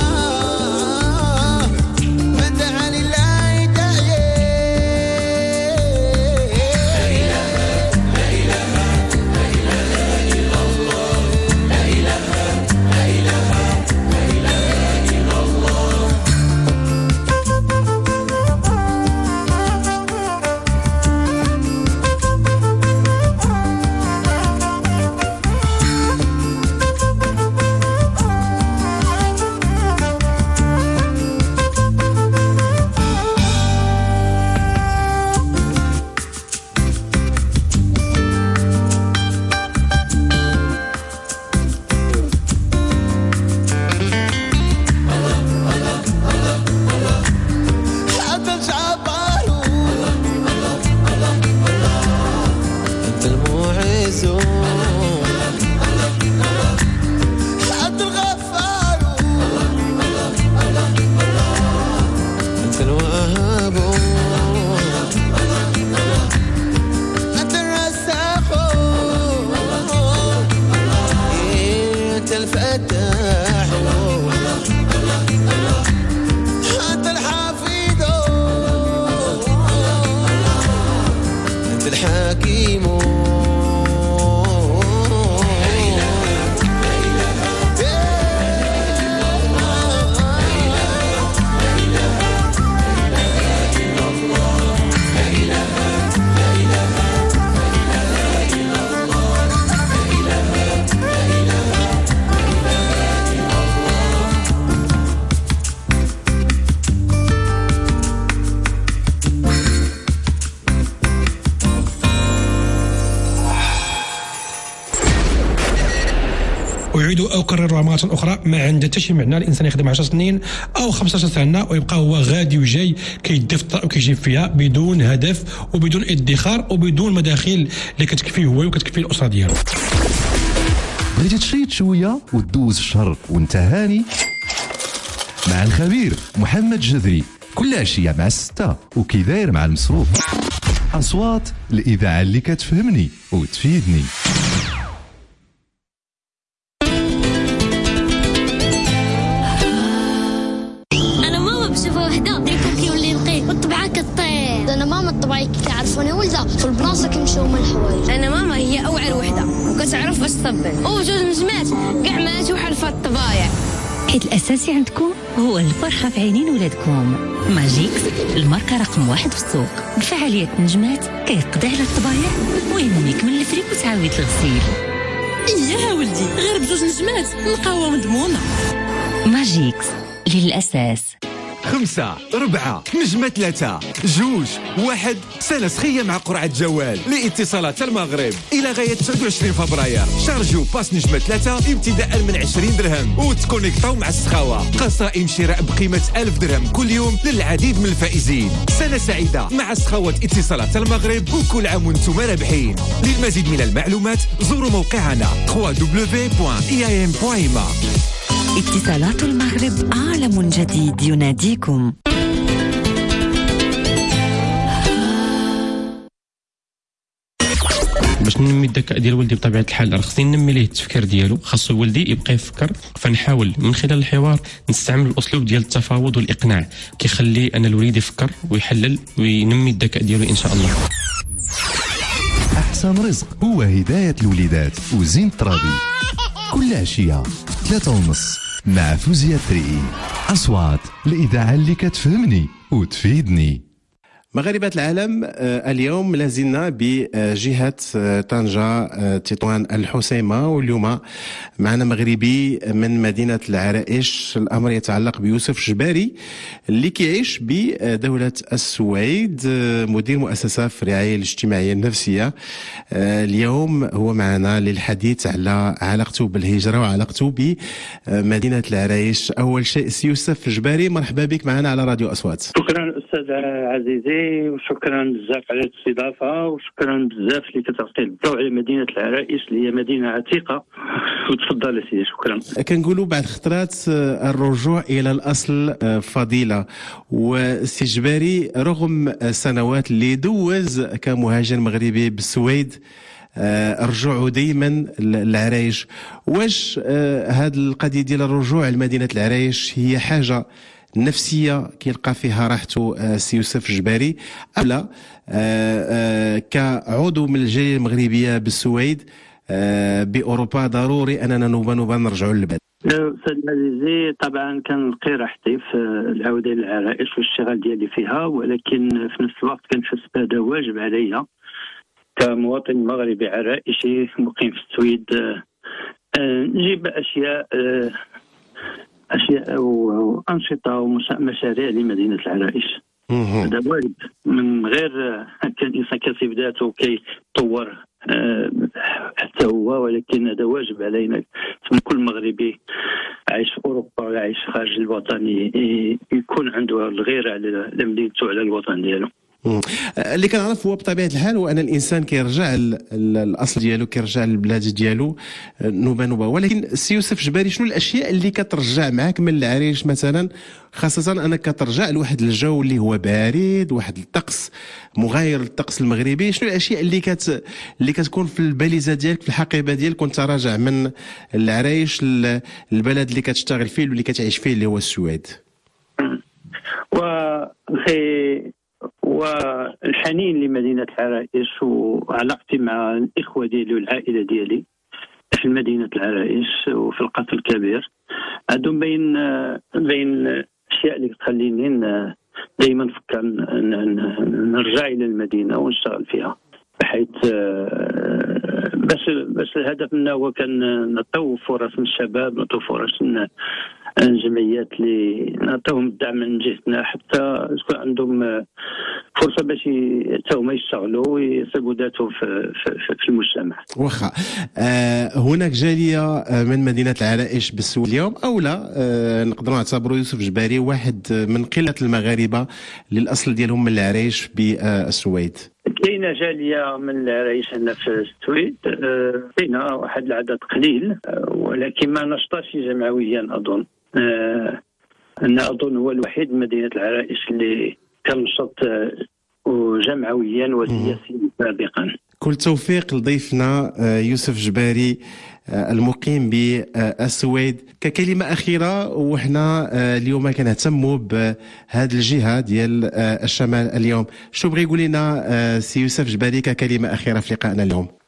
K: مدعا لله داعي لا إله لا إله لا إله إلا الله لا إله لا إله لا إله إلا الله
L: أعيد أكررها مرة أخرى، ما عندها حتى شي معنى الإنسان يخدم عشر سنين أو خمسطاش سنة ويبقى هو غادي وجاي كيدي في الطرق وكيجيب فيها بدون هدف وبدون ادخار وبدون مداخل اللي كتكفيه هو وكتكفيه الأسرة ديالو.
C: بغيتي تشيط شوية وتدوز الشهر وانت هاني مع الخبير محمد جذري كل عشية مع الستة وكي داير مع المصروف. أصوات الإذاعة اللي كتفهمني وتفيدني.
M: في البلاصه كنمشيو من الحوايج.
N: انا ماما هي اوعر وحده وكتعرف باش تصبر وجوج نجمات كاع ماتوا حلفه الطبايع.
H: حيت الاساسي عندكم هو الفرحه في عينين ولادكم. ماجيكس الماركه رقم واحد في السوق بفعاليه نجمات كيقضي على الطبايع وينميك من الفريك وتعاود الغسيل.
N: اييه ولدي غير بجوج نجمات نلقاوها مضمونه.
H: ماجيكس للأساس.
G: خمسة ربعة نجمة ثلاثة جوج واحد سنة سخية مع قرعة جوال لاتصالات المغرب إلى غاية تسعة وعشرين فبراير. شارجوا باس نجمة ثلاثة ابتداء من عشرين درهم وتكونيكتاو مع السخاوة. قصائم شراء بقيمة ألف درهم كل يوم للعديد من الفائزين. سنة سعيدة مع سخاوة اتصالات المغرب وكل عام وانتم رابحين. للمزيد من المعلومات زوروا موقعنا دبليو دبليو دبليو دوت إي آي إم دوت إي ام إ.
H: اتصالات المغرب عالم جديد يناديكم.
O: باش ننمي الذكاء ديال ولدي بطبيعه الحال راه خصني ننمي ليه التفكير ديالو، خاصو ولدي يبقى يفكر. فنحاول من خلال الحوار نستعمل الاسلوب ديال التفاوض والاقناع كيخلي انا الوليد يفكر ويحلل وينمي الذكاء ديالو ان شاء الله.
C: أحسن رزق هو هداية الوليدات وزين الترابي كل عشية في ثلاثة ونص مع فوزية تريئي. أصوات الإذاعة اللي كتفهمني وتفيدني.
P: مغاربة العالم اليوم لازلنا بجهة طنجة تطوان الحسيمة، واليوم معنا مغربي من مدينة العرائش. الأمر يتعلق بيوسف جباري اللي كيعيش بدولة السويد، مدير مؤسسة في الرعاية الاجتماعية النفسية. اليوم هو معنا للحديث على علاقته بالهجرة وعلاقته بمدينة العرائش. أول شيء سي يوسف جباري، مرحبا بك معنا على راديو أصوات.
Q: شكرا أستاذ عزيزي، وشكرا بزاف على الاستضافه، وشكرا بزاف اللي كتعطي الضوء على مدينه العرائش اللي هي مدينه عتيقه. وتفضل سيدي. شكرا.
P: كنقولوا بعد خطرات الرجوع الى الاصل فضيله، وسي جباري رغم سنوات اللي دوز كمهاجر مغربي بالسويد رجوعوا دائما للعرايش، واش هذه القضيه ديال الرجوع لمدينه العرايش هي حاجه نفسية كيلقى فيها راحته سي يوسف جباري، أو لا كعضو من الجالية المغربية بالسويد بأوروبا ضروري أننا نوبا نوبا نرجعوا للبلد؟
Q: أستاذ عزيزي، طبعا كنلقي راحتي في العودة للعرائش والاشتغال ديالي فيها، ولكن في نفس الوقت كنحس بهذا واجب عليا كمواطن مغربي عرائشي مقيم في السويد نجيب أشياء أشياء وأنشطة ومشاريع لمدينة العرائش. هذا واجب، من غير كان الإنسان كيصيب ذاته كيطور حتى هو، ولكن هذا واجب علينا كل مغربي عايش في أوروبا ولا عايش خارج الوطن يكون عنده الغيرة على مدينته على الوطن ديالو.
P: اللي كنعرف هو بطبيعه الحال هو ان الانسان كيرجع للاصل ديالو، كيرجع للبلاد ديالو نوبه نوبه. ولكن سي يوسف جباري، شنو الاشياء اللي كترجع معك من العريش مثلا، خاصه انك كترجع لواحد الجو اللي هو بارد، واحد الطقس مغاير للطقس المغربي؟ شنو الاشياء اللي كت اللي كتكون في الباليزه ديالك، في الحقيبه ديالك وانت راجع من العريش للبلد اللي كتشتغل فيه واللي كتعيش فيه اللي هو السويد؟
Q: وخي والحنين لمدينة العرائش وعلاقتي مع الإخوة ديالي والعائلة ديالي في مدينة العرائش وفي القصر الكبير، هادو بين بين الأشياء اللي تخليني دائما نفكر نرجع إلى المدينة ونشتغل فيها، بحيث باش باش الهدف منها هو كان نعطيو فرص للشباب، نعطيو فرص الجمعيات اللي نعطيهم الدعم من جهتنا حتى يكون عندهم فرصه باش حتى هما يشتغلوا ويصيبوا ذاتهم في, في, في المجتمع.
P: واخا آه هناك جاليه من مدينه العرائش بالسويد اليوم او لا؟ آه نقدروا نعتبروا يوسف جباري واحد من قله المغاربه للاصل ديالهم من العرائش بالسويد.
Q: كاينه جاليه من العرايش هنا في السويد، كاينه أه واحد العدد قليل، أه ولكن ما نشطاش جمعويا اظن. أه انا اظن هو الوحيد مدينه العرائش اللي كان نشط جمعويا وسياسيا سابقا.
P: كل توفيق لضيفنا يوسف جباري المقيم بالسويد. ككلمة أخيرة، وحنا اليوم كنهتموا بهذه الجهة ديال الشمال اليوم، شو بغي يقول لنا سي يوسف جباري ككلمة أخيرة في لقائنا اليوم؟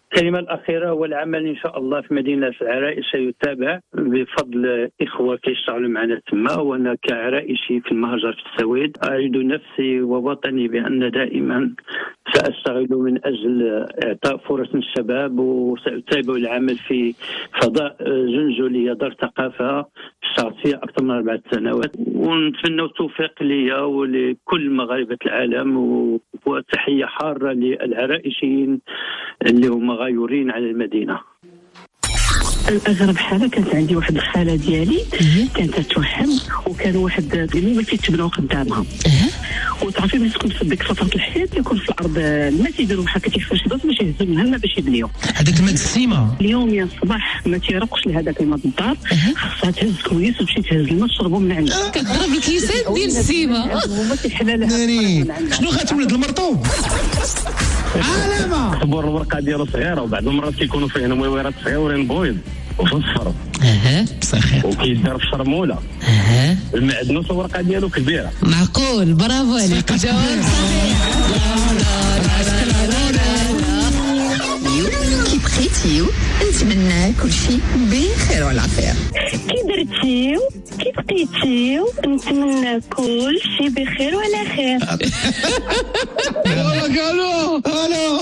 Q: الكلمة الأخيرة والعمل إن شاء الله في مدينة العرائش سيتابع بفضل إخوة كيشتغلوا معنا تما، وأنا كعرائشي في المهجر في السويد أعيد نفسي ووطني بأن دائما سأشتغل من أجل إعطاء فرص للشباب، وسأتابع العمل في فضاء جنجولية دار ثقافة اشتغلت فيها أكثر من أربعة سنوات، ونتمنى التوفيق لي ولكل مغاربة العالم، وتحية حارة للعرائشيين اللي هم غيورين على المدينة.
R: الأغرب حاجة كانت عندي واحد الخالة ديالي كانت تتوهم، وكان واحد المهم كيتبناو قدامها، وتعرفي ملي تكون في ديك فترة الحياة يكون في الأرض الماء تيديروا بحال كيفاش باش باش يهزوا منها الماء باش يبنيو
S: هذاك الماء السيمة.
R: اليوم يا الصباح ما تيرقش لهذاك الماء الدار، خاصها تهز كويس وتمشي تهز الماء تشربوا من عندها.
B: كتضرب الكيسات ديال السيمة.
R: هما تيحلالها.
S: شنو غتولد المرطوب؟
T: عالمة كبر الورقة ديالو صغيرة، وبعض المرات كيكونوا فيه نمويرات صغيورين بويض وفي الصفر.
S: اها بصح
T: وكيدار في شرمولة.
S: اها
T: المعدنوس الورقة ديالو كبيرة.
B: معقول، برافو عليك، الجواب صحيح.
U: كي بقيتيو نتمنى كل شيء بخير وعلى خير.
R: كي درتيو كي بقيتيو نتمنى كل شيء بخير وعلى خير.
S: والله قالوا الو.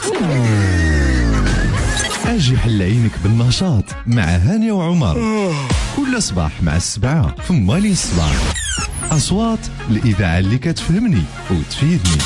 C: اجي حل عينك بالنشاط مع هانية وعمر كل صباح مع السبعة في مالي الصباح. أصوات الإذاعة اللي كتفهمني وتفيدني.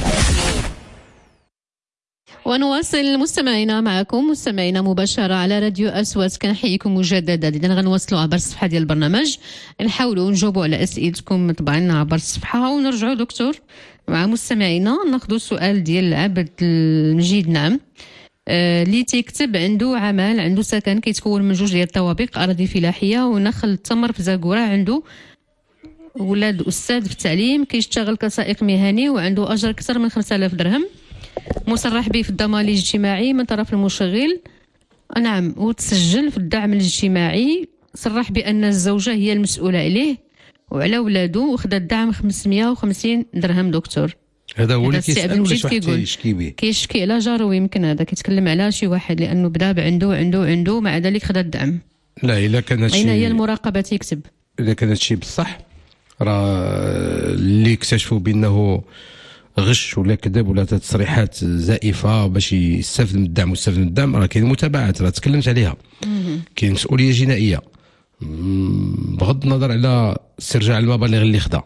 B: ونواصل مستمعينا معكم مستمعينا مباشرة على راديو أصوات. كنحييكم مجددا. إذا غنواصلوا عبر الصفحة ديال البرنامج، نحاولوا نجاوبوا على أسئلتكم طبعا عبر الصفحة، ونرجعوا دكتور مع مستمعينا ناخذوا السؤال ديال عبد المجيد. نعم، اللي تيكتب عنده عمل، عنده سكن كيتكون من جوج ديال الطوابق، أراضي فلاحية ونخل التمر في زاكورة، عنده ولاد أستاذ في التعليم، كيشتغل كسائق مهني وعنده أجر أكثر من خمسة آلاف درهم، مصرح به في الضمان الاجتماعي من طرف المشغل. نعم، وتسجل في الدعم الاجتماعي، صرح بأن الزوجة هي المسؤولة عليه وعلى ولاده، وخد الدعم خمسمائة وخمسين درهم. دكتور
J: هذا هو اللي كيسأل ولا شي واحد
B: كيشكي به؟ كيشكي على جارو، يمكن هذا كيتكلم على شي واحد لأنه بدا عنده عنده عنده مع ذلك خد الدعم.
J: لا، إلا كان هادشي
B: أين هي المراقبة تيكتب؟
J: إذا كان هادشي بصح، راه اللي اكتشفوا بأنه غش ولا كذب ولا تصريحات زائفه باش يستافد من الدعم ويستافد من الدعم، راه كاين متابعات، راه تكلمت عليها، كاين مسؤوليه جنائيه بغض النظر على استرجاع المبالغ اللي خدا.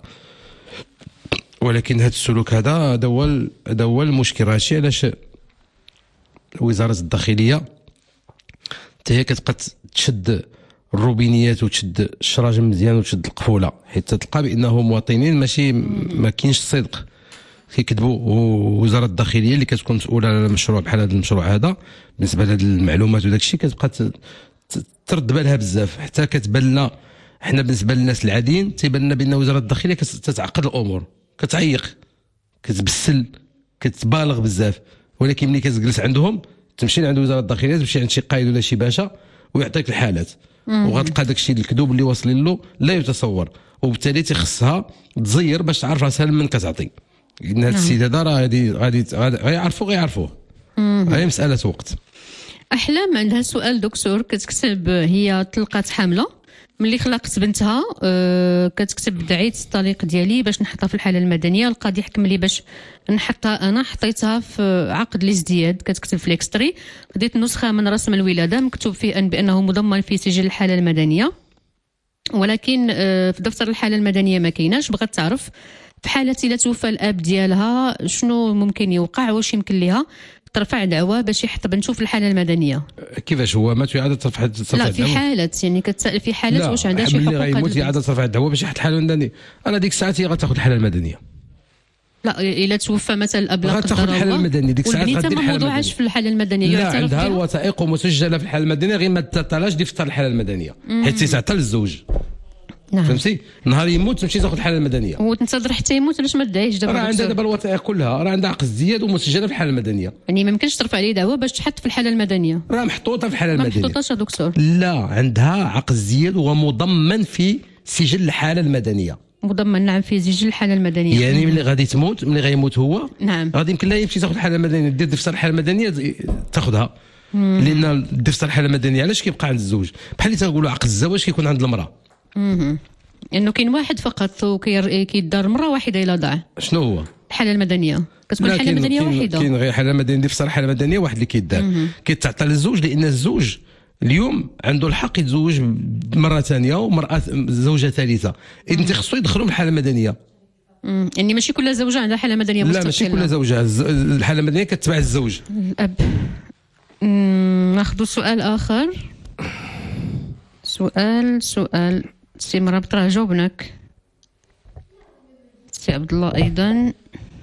J: ولكن هذا السلوك هذا هذا هو هذا هو المشكل. راه هادشي علاش وزاره الداخليه حتى هي كتبقى تشد الروبينيات وتشد الشراجم مزيان وتشد القفوله، حيت تلقى بانه مواطنين ماشي ما كاينش الصدق كيكذبوا. ووزاره الداخليه اللي كتكون مسؤوله على مشروع بحال هذا المشروع هذا بالنسبه لهذه المعلومات وداك الشيء كتبقى ترد بالها بزاف، حتى كتبان لنا حنا بالنسبه للناس العاديين تيبان لنا بان وزاره الداخليه كتعقد الامور، كتعيق، كتبسل، كتبالغ بزاف. ولكن ملي كتجلس عندهم، تمشي عند وزاره الداخليه، تمشي عند شي قائد ولا شي باشا ويعطيك الحالات، وغتلقى داك الشيء الكذوب اللي واصلين له لا يتصور، وبالتالي تيخصها تزير باش تعرف راسها لمن كتعطي. ان هذا السيد هذا راه غادي غادي غيعرفوا غيعرفوه هي مساله وقت.
B: احلام عندها سؤال دكتور، كتكتب هي طلقات حامله، ملي خلقت بنتها أه كتكتب دعيت الطليق ديالي باش نحطها في الحاله المدنيه، القاضي حكم لي باش نحطها، انا حطيتها في عقد الازدياد، كتكتب في الاكستري، خديت نسخه من رسم الولاده مكتوب فيه ان بانه مضمن في سجل الحاله المدنيه، ولكن أه في دفتر الحاله المدنيه ما كايناش. بغات تعرف في حالة إلا توفى الأب ديالها شنو ممكن يوقع، واش يمكن لها ترفع دعوة باش يحط بنته في الحالة المدنية؟
J: كيفاش هو مات ويعاد ترفع الدعوة؟
B: لا، في حالة يعني كتسأل في حالة واش عندها شي حقوق.
J: لا، ملي غيموت يعاد ترفع الدعوة باش يحط الحالة المدنية، أنا ديك الساعة هي غتاخذ الحالة المدنية.
B: لا، إلا توفى مثلا الأب لا قدر الله
J: الحالة المدنية ديك الساعة
B: والبنيته ما موضوعاش في الحالة المدنية،
J: لا عندها الوثائق ومسجلة في الحالة المدنية، غير ما تعطيهاش دفتر الحالة المدنية حيت تيعطى للزوج. نعم. فهمتي؟ نهار يموت تمشي تاخذ الحاله المدنيه
B: وتنتظر حتى يموت، علاش ما تدعيش دابا؟
J: راه عندها دابا الوثائق كلها، راه عندها عقد ازدياد ومسجله في الحاله المدنيه،
B: يعني ما يمكنش ترفع عليه دعوه باش تحط في الحاله المدنيه،
J: راه محطوطه في الحاله المدنيه.
B: ما محطوطاش دكتور؟
J: لا، عندها عقد ازدياد وهو مضمن في سجل الحاله المدنيه،
B: مضمن نعم في زيج الحاله المدنيه.
J: يعني ملي غادي تموت، ملي غيموت هو
B: نعم
J: غادي يمكن لها يمشي تاخذ الحاله المدنيه، دير دفتر الحاله المدنيه تاخذها، لان دفتر الحاله المدنيه علاش كيبقى عند الزوج؟ بحال اللي تنقولوا عقد الزواج كيكون عند المراه.
B: اها انه كاين واحد فقط وكيدار مره واحده الا ضاع.
J: شنو هو؟
B: الحاله المدنيه كتكون حاله مدنيه واحده.
J: كاين غير حاله مدنيه، دفتر الحاله المدنيه واحد اللي كيدار كيتعطى للزوج، لان الزوج اليوم عنده الحق يتزوج مره ثانيه ومراه زوجه ثالثه، اذا انت خصو يدخلوا الحاله المدنيه.
B: امم يعني ماشي كل زوجه عندها حاله مدنيه مستقله.
J: لا ماشي كل زوجه، الحاله المدنيه كتبع الزوج.
B: الاب. ناخذ سؤال اخر. سؤال سؤال سي مرابط راه جاوبناك. سي عبد الله ايضا.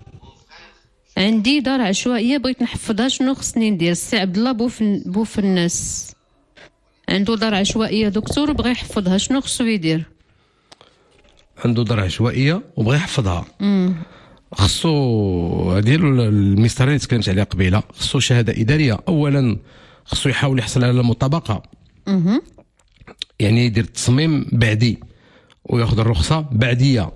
B: عندي دار عشوائيه بغيت نحفظها، شنو خصني ندير؟ سي عبد الله بوفن بوفناس عنده دار عشوائيه دكتور وبغى يحفظها، شنو خصو يدير؟
J: عنده دار عشوائيه وبغى يحفظها.
B: امم
J: خصو ديالو المسطره اللي تكلمت عليها قبيله، خصو شهاده اداريه. اولا خصو يحاول يحصل على المطابقه،
B: اها
J: يعني يدير تصميم بعدي وياخذ الرخصه بعديه.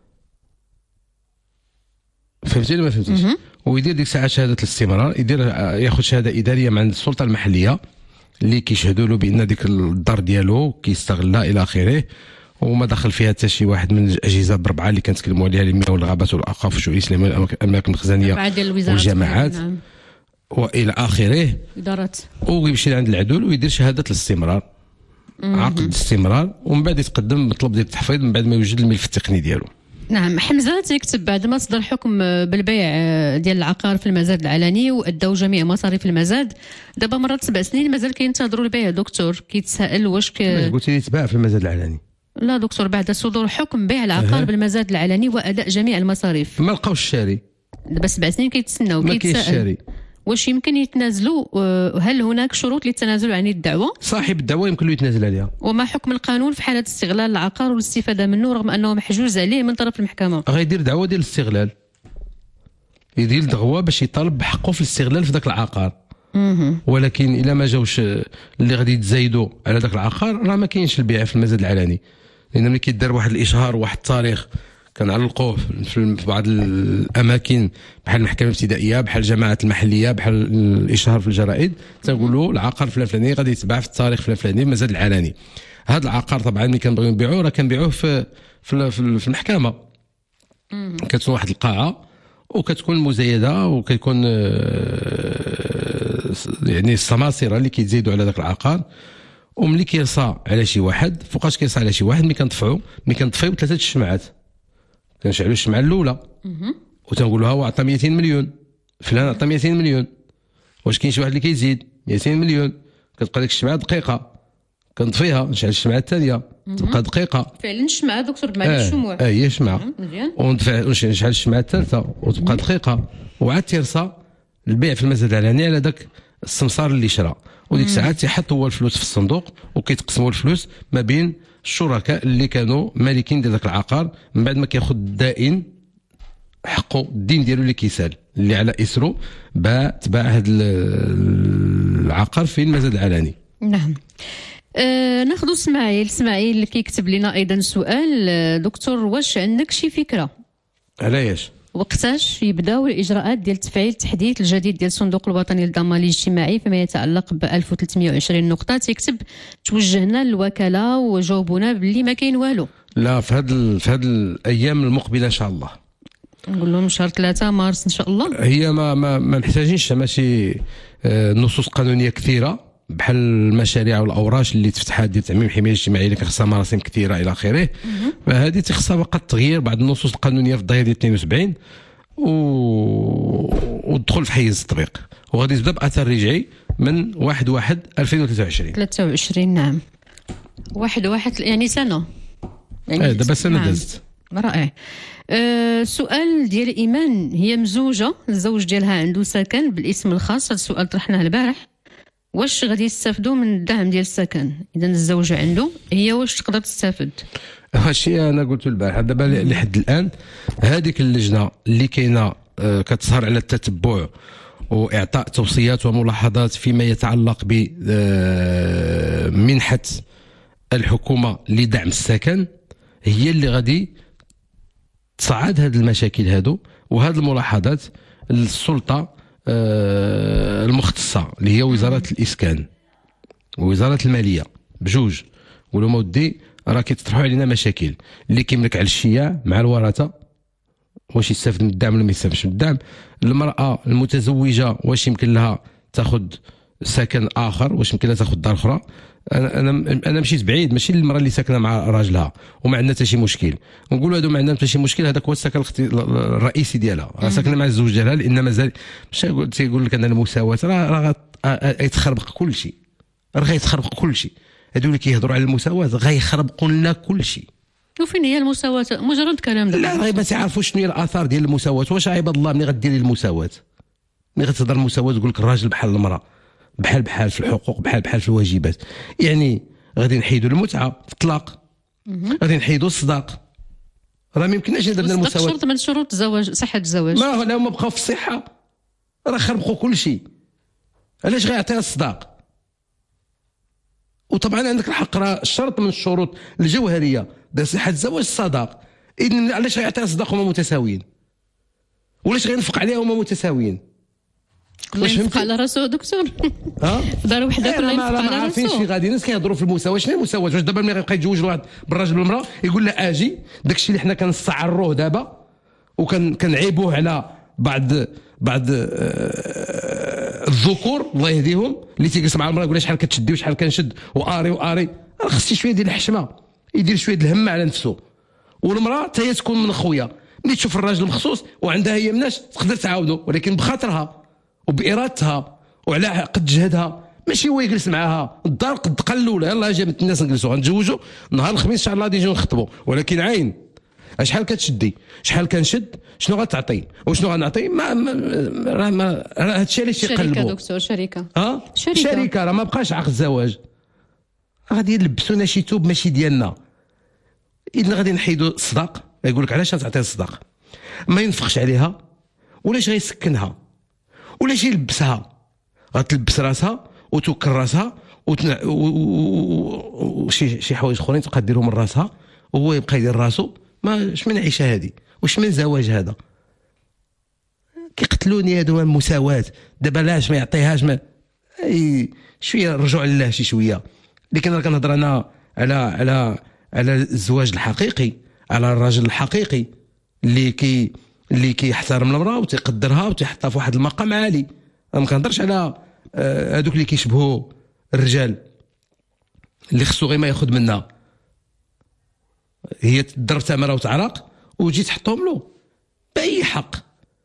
J: فهمتي ولا ما فهمتيش؟ ويدير ديك الساعه شهاده الاستمرار، يدير ياخذ شهاده اداريه من عند السلطه المحليه اللي كيشهدوا له بان ديك الدار ديالو كيستغلها الى اخره، وما دخل فيها حتى شي واحد من الاجهزه بربعه اللي كنتكلموا عليها، المياه والغابات والاوقاف والشؤون الاسلاميه والاماكن الخزانيه والجامعات والى اخره
B: ادارات،
J: ويمشي عند العدول ويدير شهاده الاستمرار، عقد الاستمرار، ومن بعد يتقدم بطلب ديال التحفيظ من بعد ما يوجد الملف التقني ديالو.
B: نعم. حمزه تيكتب بعد ما صدر حكم بالبيع ديال العقار في المزاد العلني وادوا جميع مصاريف المزاد، دابا مرات سبع سنين مازال كينتظروا البيع. دكتور كيتسائل واش ك...
J: قلتي لي تباع في المزاد العلني؟
B: لا دكتور، بعد صدور حكم بيع العقار أه. بالمزاد العلني واداء جميع المصاريف
J: ما لقاوش الشاري،
B: دابا سبع سنين كيتسناو.
J: ما كاينش الشاري،
B: واش يمكن يتنازلوا؟ هل هناك شروط للتنازل عن الدعوه؟
J: صاحب الدعوه يمكن له يتنازل عليها.
B: وما حكم القانون في حاله استغلال العقار والاستفاده منه رغم انه محجوز عليه من طرف المحكمه؟
J: غيدير دعوه ديال الاستغلال، يدير دعوه باش يطالب بحقه في الاستغلال في ذاك العقار.
B: مه.
J: ولكن الا ما جاوش اللي غادي يتزايدوا على ذاك العقار راه ما كاينش البيع في المزاد العلني، لان ملي كيدار واحد الاشهار واحد التاريخ كنعلقوه في بعض الاماكن بحال المحكمه الابتدائيه، بحال الجماعات المحليه، بحال الاشهار في الجرائد، تنقولوا العقار فلان فلاني غادي يتباع في التاريخ فلان فلاني المزاد العلني. هذا العقار طبعا ملي كنبغيو نبيعوه راه كنبيعوه في في, في المحكمه. كتكون واحد القاعه وكتكون مزيده وكيكون يعني السماسره اللي كيتزايدوا على ذاك العقار، وملي كيرصى على شي واحد فوقاش كيرصى على شي واحد ملي كنطفعوا ملي كنطفيو ثلاثه الشمعات، كنشعلوا الشمعه الاولى وتنقولوا ها هو عطى مئتين مليون، فلان عطى مئتين مليون، واش كاين شي واحد اللي كيزيد مئتين مليون؟ كتبقى ديك الشمعه دقيقه كنطفيها نشعل الشمعه الثانيه تبقى دقيقه.
B: فعلا الشمعه دكتور بمعنى آه الشموع.
J: اه هي شمعه وندفع نشعل الشمعه الثالثه وتبقى دقيقه، وعاد تيرصى البيع في المزاد العلني على داك السمسار اللي شرا، وديك الساعات تيحط هو الفلوس في الصندوق وكيتقسموا الفلوس ما بين الشركاء اللي كانوا مالكين ديال ذاك العقار، من بعد ما كياخذ الدائن حقه الدين ديالو اللي كيسال اللي على اسره باع تباع هذا العقار في المزاد العلني.
B: نعم. أه ناخذ اسماعيل. اسماعيل اللي كيكتب لنا ايضا سؤال، دكتور واش عندك شي فكره
J: علاش
B: وقتاش يبداو الاجراءات ديال تفعيل التحديث الجديد ديال الصندوق الوطني للضمان الاجتماعي فيما يتعلق ب ألف وثلاثمئة وعشرين نقطه؟ تيكتب توجهنا للوكاله وجاوبونا باللي ما كاين والو.
J: لا في هاد في هاد الايام المقبله ان شاء الله،
B: نقول لهم شهر ثلاثة مارس ان شاء الله.
J: هي ما ما, ما محتاجينش ماشي نصوص قانونيه كثيره بحال المشاريع والاوراش اللي تفتحها ديال تعميم الحمايه الاجتماعيه اللي كنخصها مراسم كثيره الى اخره، فهذه تخصها فقط تغيير بعض النصوص القانونيه في الدايره ديال اثنين وسبعين و... والدخول في حيز التطبيق، وغادي تبدا باثر رجعي من واحد واحد ألفين وثلاثة وعشرين.
B: ثلاثة وعشرين نعم. واحد واحد يعني سنه
J: يعني. دابا سنه دازت.
B: رائع. أه سؤال ديال ايمان، هي مزوجه الزوج ديالها عنده سكن بالاسم الخاص، هذا السؤال طرحناه البارح، واش غادي يستافدوا من الدعم ديال السكن؟ اذا الزوجه عنده هي واش تقدر تستافد؟
J: هادشي انا قلت البارح، دابا لحد الان هذيك اللجنه اللي كاينه كتسهر على التتبع واعطاء توصيات وملاحظات فيما يتعلق بمنحه الحكومه لدعم السكن، هي اللي غادي تصعد هذه المشاكل هادو وهذه الملاحظات للسلطه آه المختصه اللي هي وزاره الاسكان ووزاره الماليه بجوج، قولوا مودي راه كيتطرحوا علينا مشاكل اللي كيملك على الشياع مع الورثه واش يستافد من الدعم ولا ما يستافدش من الدعم. المراه المتزوجه واش يمكن لها تاخذ سكن اخر، واش يمكن لها تاخذ دار اخرى. انا انا انا مشيت بعيد، ماشي المراه اللي ساكنه مع راجلها وما عندنا حتى شي مشكل، نقولوا هادو ما عندنا حتى شي مشكل، هذاك هو السكن الرئيسي ديالها، راه ساكنه مع الزوج ديالها لان مازال ماشي تيقول لك ان المساواه راه راه غيتخربق كل شيء، راه غيتخربق كل شيء. هادو اللي كيهضروا على المساواه غيخربقوا لنا كل شيء.
B: وفين هي المساواة؟ مجرد كلام.
J: لا غير ما تعرفوش شنو هي الاثار ديال المساواة. واش عباد الله ملي غديري المساواة، ملي غتهضر المساواة تقول لك الراجل بحال المراه، بحال بحال في الحقوق، بحال بحال في الواجبات. يعني غادي نحيدوا المتعه في الطلاق، غادي نحيدوا الصداق، راه ما يمكنناش ندير المساواة.
B: شرط من شروط الزواج، صحه الزواج.
J: ما لا هما بقاو في الصحه راه خربقوا كل شيء. علاش غيعطيها الصداق؟ وطبعا عندك الحق، راه شرط من الشروط الجوهريه ديال صحه الزواج الصداق. اذن علاش غيعطيها الصداق هما متساويين؟ ولاش غينفق عليها هما متساويين؟
B: كل ينفق على راسو دكتور.
J: ها
B: في دار وحده كل ينفق على راسو.
J: ما عارفينش في غادي ناس كيهضروا في المساواه. شنو المساواه؟ واش دابا ملي غيبقى يتزوج واحد بالراجل بالمراه يقول لا اجي داكشي اللي حنا كنستعروه دابا وكان كنعيبوه على بعض بعض آه الذكور الله يهديهم اللي تيجلس مع المراه يقول لها شحال كتشدي وشحال كنشد واري واري. راه خصني شويه ديال الحشمه، يدير شويه ديال الهم على نفسه. والمراه حتى هي تكون من خويا، ملي تشوف الراجل مخصوص وعندها هي مناش تقدر تعاونو، ولكن بخاطرها وبارادتها وعلى قد جهدها. ماشي هو يجلس معاها الدار قد قلوا له يلاه جابت الناس نجلسوا غنتزوجوا نهار الخميس ان شاء الله غادي نجيو نخطبوا، ولكن عين شحال كتشدي شحال كنشد شنو غتعطي وشنو غنعطي. ما راه ما راه هادشي علاش تيقلبوا.
B: شركه دكتور، شركه
J: ها شركه, شركة. راه ما بقاش عقد الزواج، غادي يلبسونا شي توب ماشي ديالنا. اذن غادي نحيدوا الصداق. يقول لك علاش غتعطيها الصداق؟ ما ينفقش عليها ولاش غيسكنها ولاش يلبسها. غتلبس راسها وتوكل راسها وشي شي حوايج اخرين تبقى ديرهم من راسها وهو يبقى يدير راسو. ما اش من عيشه هذه؟ واش من زواج هذا؟ كيقتلوني هادو المساواة. دابا لاش ما يعطيهاش ما اي شويه رجوع لله شي شويه. لكن راه كنهضر انا على على على الزواج الحقيقي، على الراجل الحقيقي اللي كي اللي كيحترم المراه وتيقدرها وتيحطها في واحد المقام عالي. ما كنهضرش على هذوك اللي كيشبهوا الرجال اللي خصو غير ما ياخذ منها، هي تضرب تمره وتعرق وتجي تحطهم له باي حق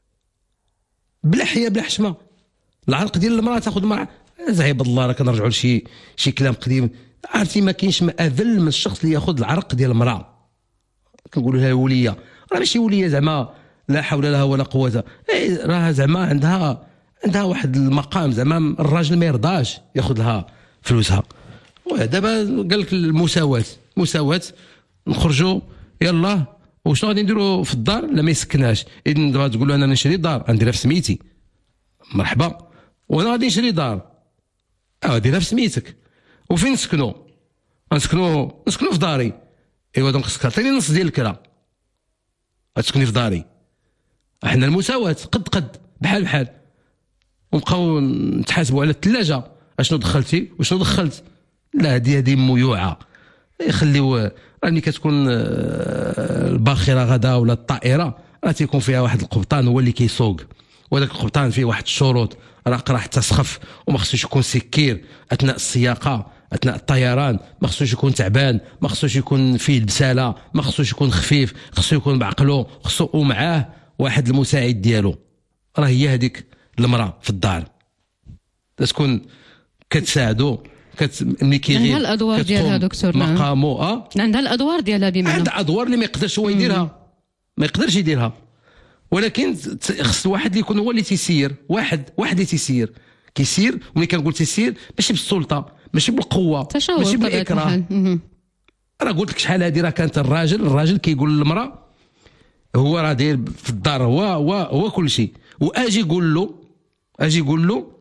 J: بلا حياه بلا حشمه. العرق ديال المراه تاخذ مع زعيب الله. راه كنرجعوا لشي شي كلام قديم. عرفتي ما كاينش ما اذل من الشخص اللي ياخذ العرق ديال المراه. كنقولوا لها وليه، راه ماشي وليه زعما لا حول لها ولا قوه، راه زعما عندها عندها واحد المقام. زعما الراجل ما يرضاش ياخذ لها فلوسها. ودابا قال لك المساواه، مساواه نخرجوا يلا وشنو غادي نديروا في الدار؟ لا ما يسكنهاش. اذا دابا تقول له انا نشري دار غنديرها في سميتي، مرحبا. وانا غادي نشري دار اه ديرها في سميتك. وفين نسكنوا؟ غنسكنوا نسكنوا في داري. ايوا دونك خصك تعطيني نص ديال الكرا غتسكني في داري. احنا المساواة قد قد بحال بحال. ونبقاو نتحاسبوا على الثلاجه اشنو دخلتي وشنو دخلت. لا هذه هذه ميوعه. يخليو راني كتكون الباخره غدا ولا الطائره راه تيكون فيها واحد القبطان هو اللي كيسوق، وهذاك القبطان فيه واحد الشروط. راه قرا حتى سخف وما خصوش يكون سكير اثناء السياقه اثناء الطيران، ما خصوش يكون تعبان، ما خصوش يكون فيه البساله، ما خصوش يكون خفيف، خصو يكون بعقله، خصو ومعاه واحد المساعد ديالو. راه هي هذيك المراه في الدار تكون كتساعدو كت ملي كيغيب
B: عندها الادوار ديالها دكتور.
J: مقامو اه
B: عندها الادوار ديالها بمعنى
J: عندها ادوار اللي ما يقدرش هو يديرها، ما يقدرش يديرها. ولكن خص واحد اللي يكون هو اللي تيسير، واحد واحد اللي تيسير كيسير. وملي كنقول تيسير ماشي بالسلطه، ماشي بالقوه، ماشي بالاكراه. راه قلت لك شحال هذه راه كانت الراجل الراجل كيقول للمراه هو راه داير في الدار هو هو هو كل شيء. واجي يقول له اجي يقول له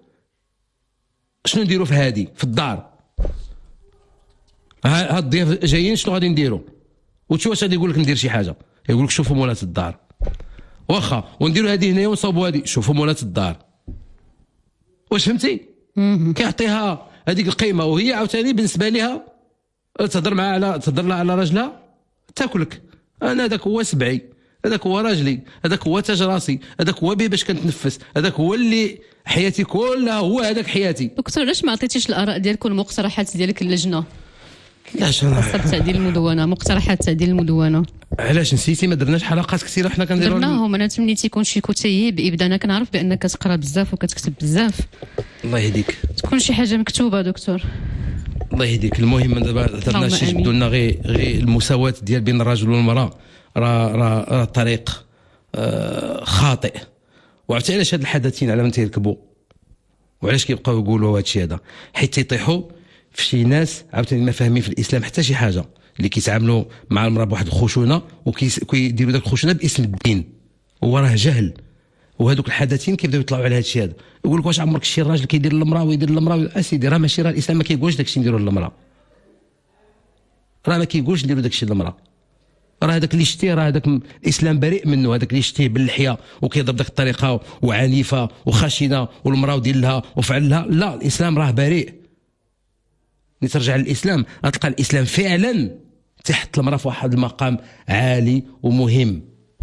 J: شنو نديروا في هذه في الدار، هاد الضياف جايين شنو غادي نديروا؟ وتشوف واش غادي يقول لك ندير شي حاجه. يقول لك شوفوا مولات الدار، واخا ونديروا هذه هنا ونصاوبوا هذه، شوفوا مولات الدار. واش فهمتي؟ كيعطيها هذيك القيمه، وهي عاوتاني بالنسبه لها تهضر معها على تهضر لها على راجلها تاكلك. انا هذاك هو سبعي، هذاك هو راجلي، هذاك هو تاج راسي، هذاك هو بيه باش كنتنفس، هذاك هو اللي حياتي كلها هو هذاك حياتي.
B: دكتور علاش ما عطيتيش الاراء ديالكم المقترحات ديالك اللجنه؟
J: علاش
B: خاصة تعديل المدونه، مقترحات تعديل المدونه.
J: علاش نسيتي ما درناش حلقات كثيره حنا كنديروا؟
B: درناهم. انا تمنيتي يكون شي كتيب بابدا، انا كنعرف بانك كتقرا بزاف وكتكتب بزاف.
J: الله يهديك.
B: تكون شي حاجه مكتوبه دكتور.
J: الله يهديك. المهم دابا درنا شي جبدوا لنا غير غير المساواه ديال بين الرجل والمراه، راه راه راه طريق آه خاطئ. وعرفتي علاش هاد الحدثين على من تيركبوا وعلاش كيبقاو يقولوا هذا الشيء هذا؟ حيت تيطيحوا في شي ناس عاوتاني ما فاهمين في الاسلام حتى شي حاجه، اللي كيتعاملوا مع المراه بواحد الخشونه وكيديروا داك الخشونه باسم الدين، هو راه جهل. وهذوك الحدثين كيبداو يطلعوا على هذا الشيء هذا، يقول لك واش عمرك شي راجل كيدير للمراه ويدير للمراه؟ اسيدي راه ماشي، راه الاسلام ما كيقولش داك الشيء نديروا للمراه، راه ما كيقولش نديروا داك الشيء للمراه. راه هذاك اللي شتيه راه هذاك الاسلام بريء منه، هذاك اللي شتيه باللحيه وكيضرب داك الطريقه وعنيفه وخشنه والمراه ودير لها وفعل لها، لا الاسلام راه بريء. ملي ترجع للاسلام غتلقى الاسلام فعلا تحت المراه في واحد المقام عالي ومهم.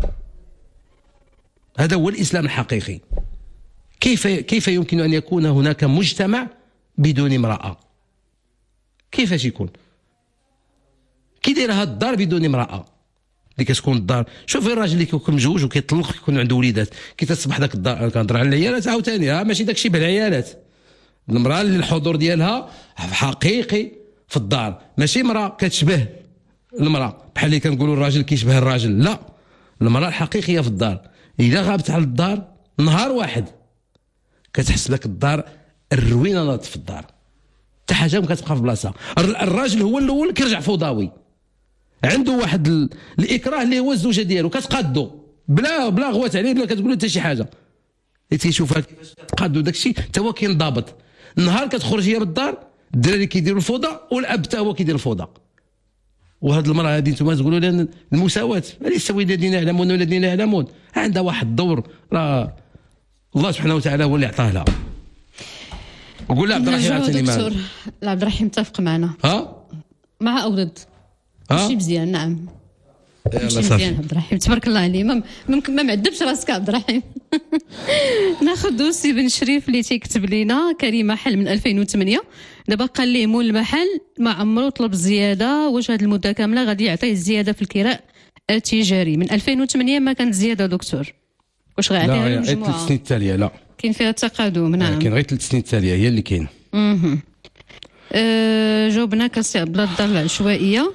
J: هذا هو الاسلام الحقيقي. كيف كيف يمكن ان يكون هناك مجتمع بدون امراه؟ كيفاش يكون؟ كي داير هاد الدار بدون امراه اللي كتكون الدار؟ شوفي الراجل اللي كيكون مجوج وكيطلق يكون عنده وليدات، كي تصبح داك الدار. كنهضر على العيالات عاوتاني، ها ماشي داكشي بالعيالات. المراه اللي الحضور ديالها حقيقي في الدار، ماشي مراه كتشبه المراه بحال اللي كنقولوا الراجل كيشبه الراجل، لا، المراه الحقيقيه في الدار. اذا غابت على الدار نهار واحد كتحس لك الدار الروينه ناضت في الدار، حتى حاجه ما كتبقى في بلاصه. الراجل هو الاول كيرجع فوضوي، عنده واحد ال... الاكراه اللي هو الزوجه ديالو كتقادو بلا بلا غوات عليه، بلا كتقول له حتى شي حاجه. اللي تيشوفها كيفاش تقادو داكشي حتى هو كينضبط. نهار كتخرج هي بالدار الدراري كيديروا الفوضى والاب حتى هو كيدير الفوضى. وهاد المراه هذه نتوما تقولوا لها المساواه، ليس الذين يعلمون والذين يعلمون، عندها واحد الدور راه الله سبحانه وتعالى هو اللي عطاه لها. وقول لها عبد الرحيم عاوتاني
B: دكتور عبد الرحيم متفق معنا،
J: ها
B: مع او ضد؟ ماشي مزيان. نعم ماشي مزيان عبد الرحيم، تبارك الله عليه. ما ممكن ما معذبش راسك عبد الرحيم. ناخذ سي بن شريف اللي تيكتب لينا كريمه حل من ألفين وثمانية، دابا قال ليه مول المحل ما عمرو طلب زياده، واش هذه المده كامله غادي يعطيه الزياده في الكراء التجاري؟ من ألفين وثمانية ما كانت زياده دكتور، واش غيعطيها
J: لا غير ثلاث سنين التاليه؟ لا
B: كاين فيها تقادم. نعم
J: كاين غير ثلاث سنين التاليه هي اللي كاين.
B: اها أه جاوبنا كسي عبد الله الدار العشوائيه.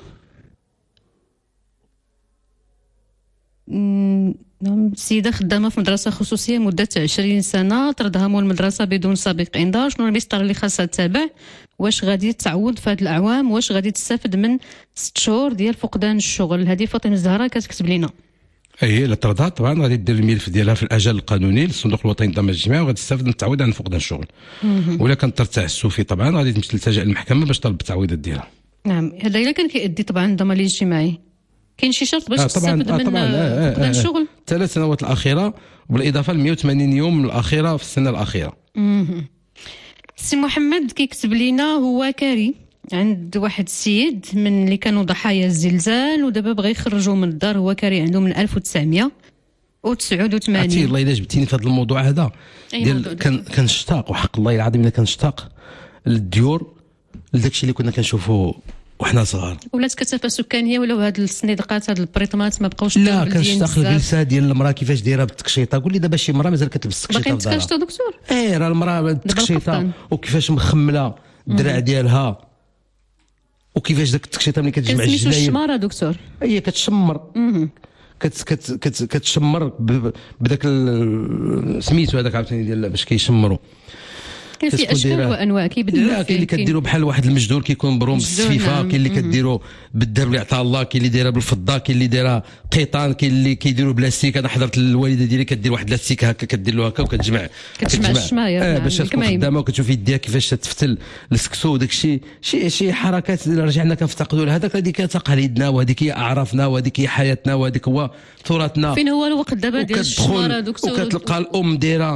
B: نعم سيدة خدامة في مدرسة خصوصية مدة عشرين سنة، طردها مول المدرسة بدون سابق إنذار، شنو المسطر اللي خاصها تتابع؟ واش غادي تعوض في هاد الأعوام؟ واش غادي تستافد من ست شهور ديال فقدان الشغل؟ هذه فاطمة الزهراء كتكتب لنا.
J: اي لا طردات طبعا غادي دير الملف ديالها في الاجل القانوني للصندوق الوطني للضمان الاجتماعي وغادي تستافد من التعويض عن فقدان الشغل. ولا كانت ترتاح السوفي طبعا غادي تمشي تلتجئ للمحكمة باش طلب التعويضات ديالها.
B: نعم هذا الا كان كيأدي طبعا الضمان الاجتماعي. كاين شي شرط باش آه تستافد آه من فقدان الشغل؟
J: ثلاث سنوات الاخيره وبالاضافه ل مئة وثمانين يوم الاخيره في السنه الاخيره.
B: اها سي محمد كيكتب لينا هو كاري عند واحد السيد من اللي كانوا ضحايا الزلزال ودابا بغى يخرجوا من الدار. هو كاري عنده من ألف وتسعمائة وتسعة وثمانين.
J: عرفتي الله الا جبتيني في هذا الموضوع هذا ديال كان كنشتاق وحق الله العظيم الا كنشتاق للديور لداكشي اللي كنا كنشوفوا وحنا صغار.
B: ولات كثافه سكانيه ولاو هاد السنيدقات هاد البريطمات ما بقاوش.
J: لا كنشتاق الجلسه ديال المراه كيفاش دايره بالتكشيطه. قول لي دابا شي مراه مازال كتلبس التكشيطه
B: باقي تكشطوا دكتور؟
J: ايه راه المراه بالتكشيطه وكيفاش مخمله الدراع ديالها وكيفاش داك التكشيطه ملي كتجمع الجلايب.
B: كتسميتو الشماره دكتور؟
J: هي كتشمر كت كت كت كتشمر بداك سميتو هذاك عاوتاني ديال باش كيشمروا.
B: كاين في اشكال وانواع كيبدلوا
J: لا كاين اللي كديروا بحال واحد المجدور كيكون بروم بالسفيفه، كاين اللي كديروا بالذهب اللي عطاه الله، كاين اللي دايره بالفضه، كاين اللي دايره قيطان، كاين اللي كيديروا بلاستيك. انا حضرت الوالده ديالي كدير واحد لاستيك هكا كدير له هكا وكتجمع
B: كتجمع الشماير
J: آه باش تكون خدامه وكتشوف يديها كيفاش تفتل السكسو وداك الشيء. شي شي حركات رجعنا كنفتقدوا لها. هذاك هذيك تقاليدنا وهذيك هي اعرافنا وهذيك هي حياتنا وهذيك هو تراثنا.
B: فين هو الوقت دابا ديال الشماره دوك
J: وكتلقى الام دايره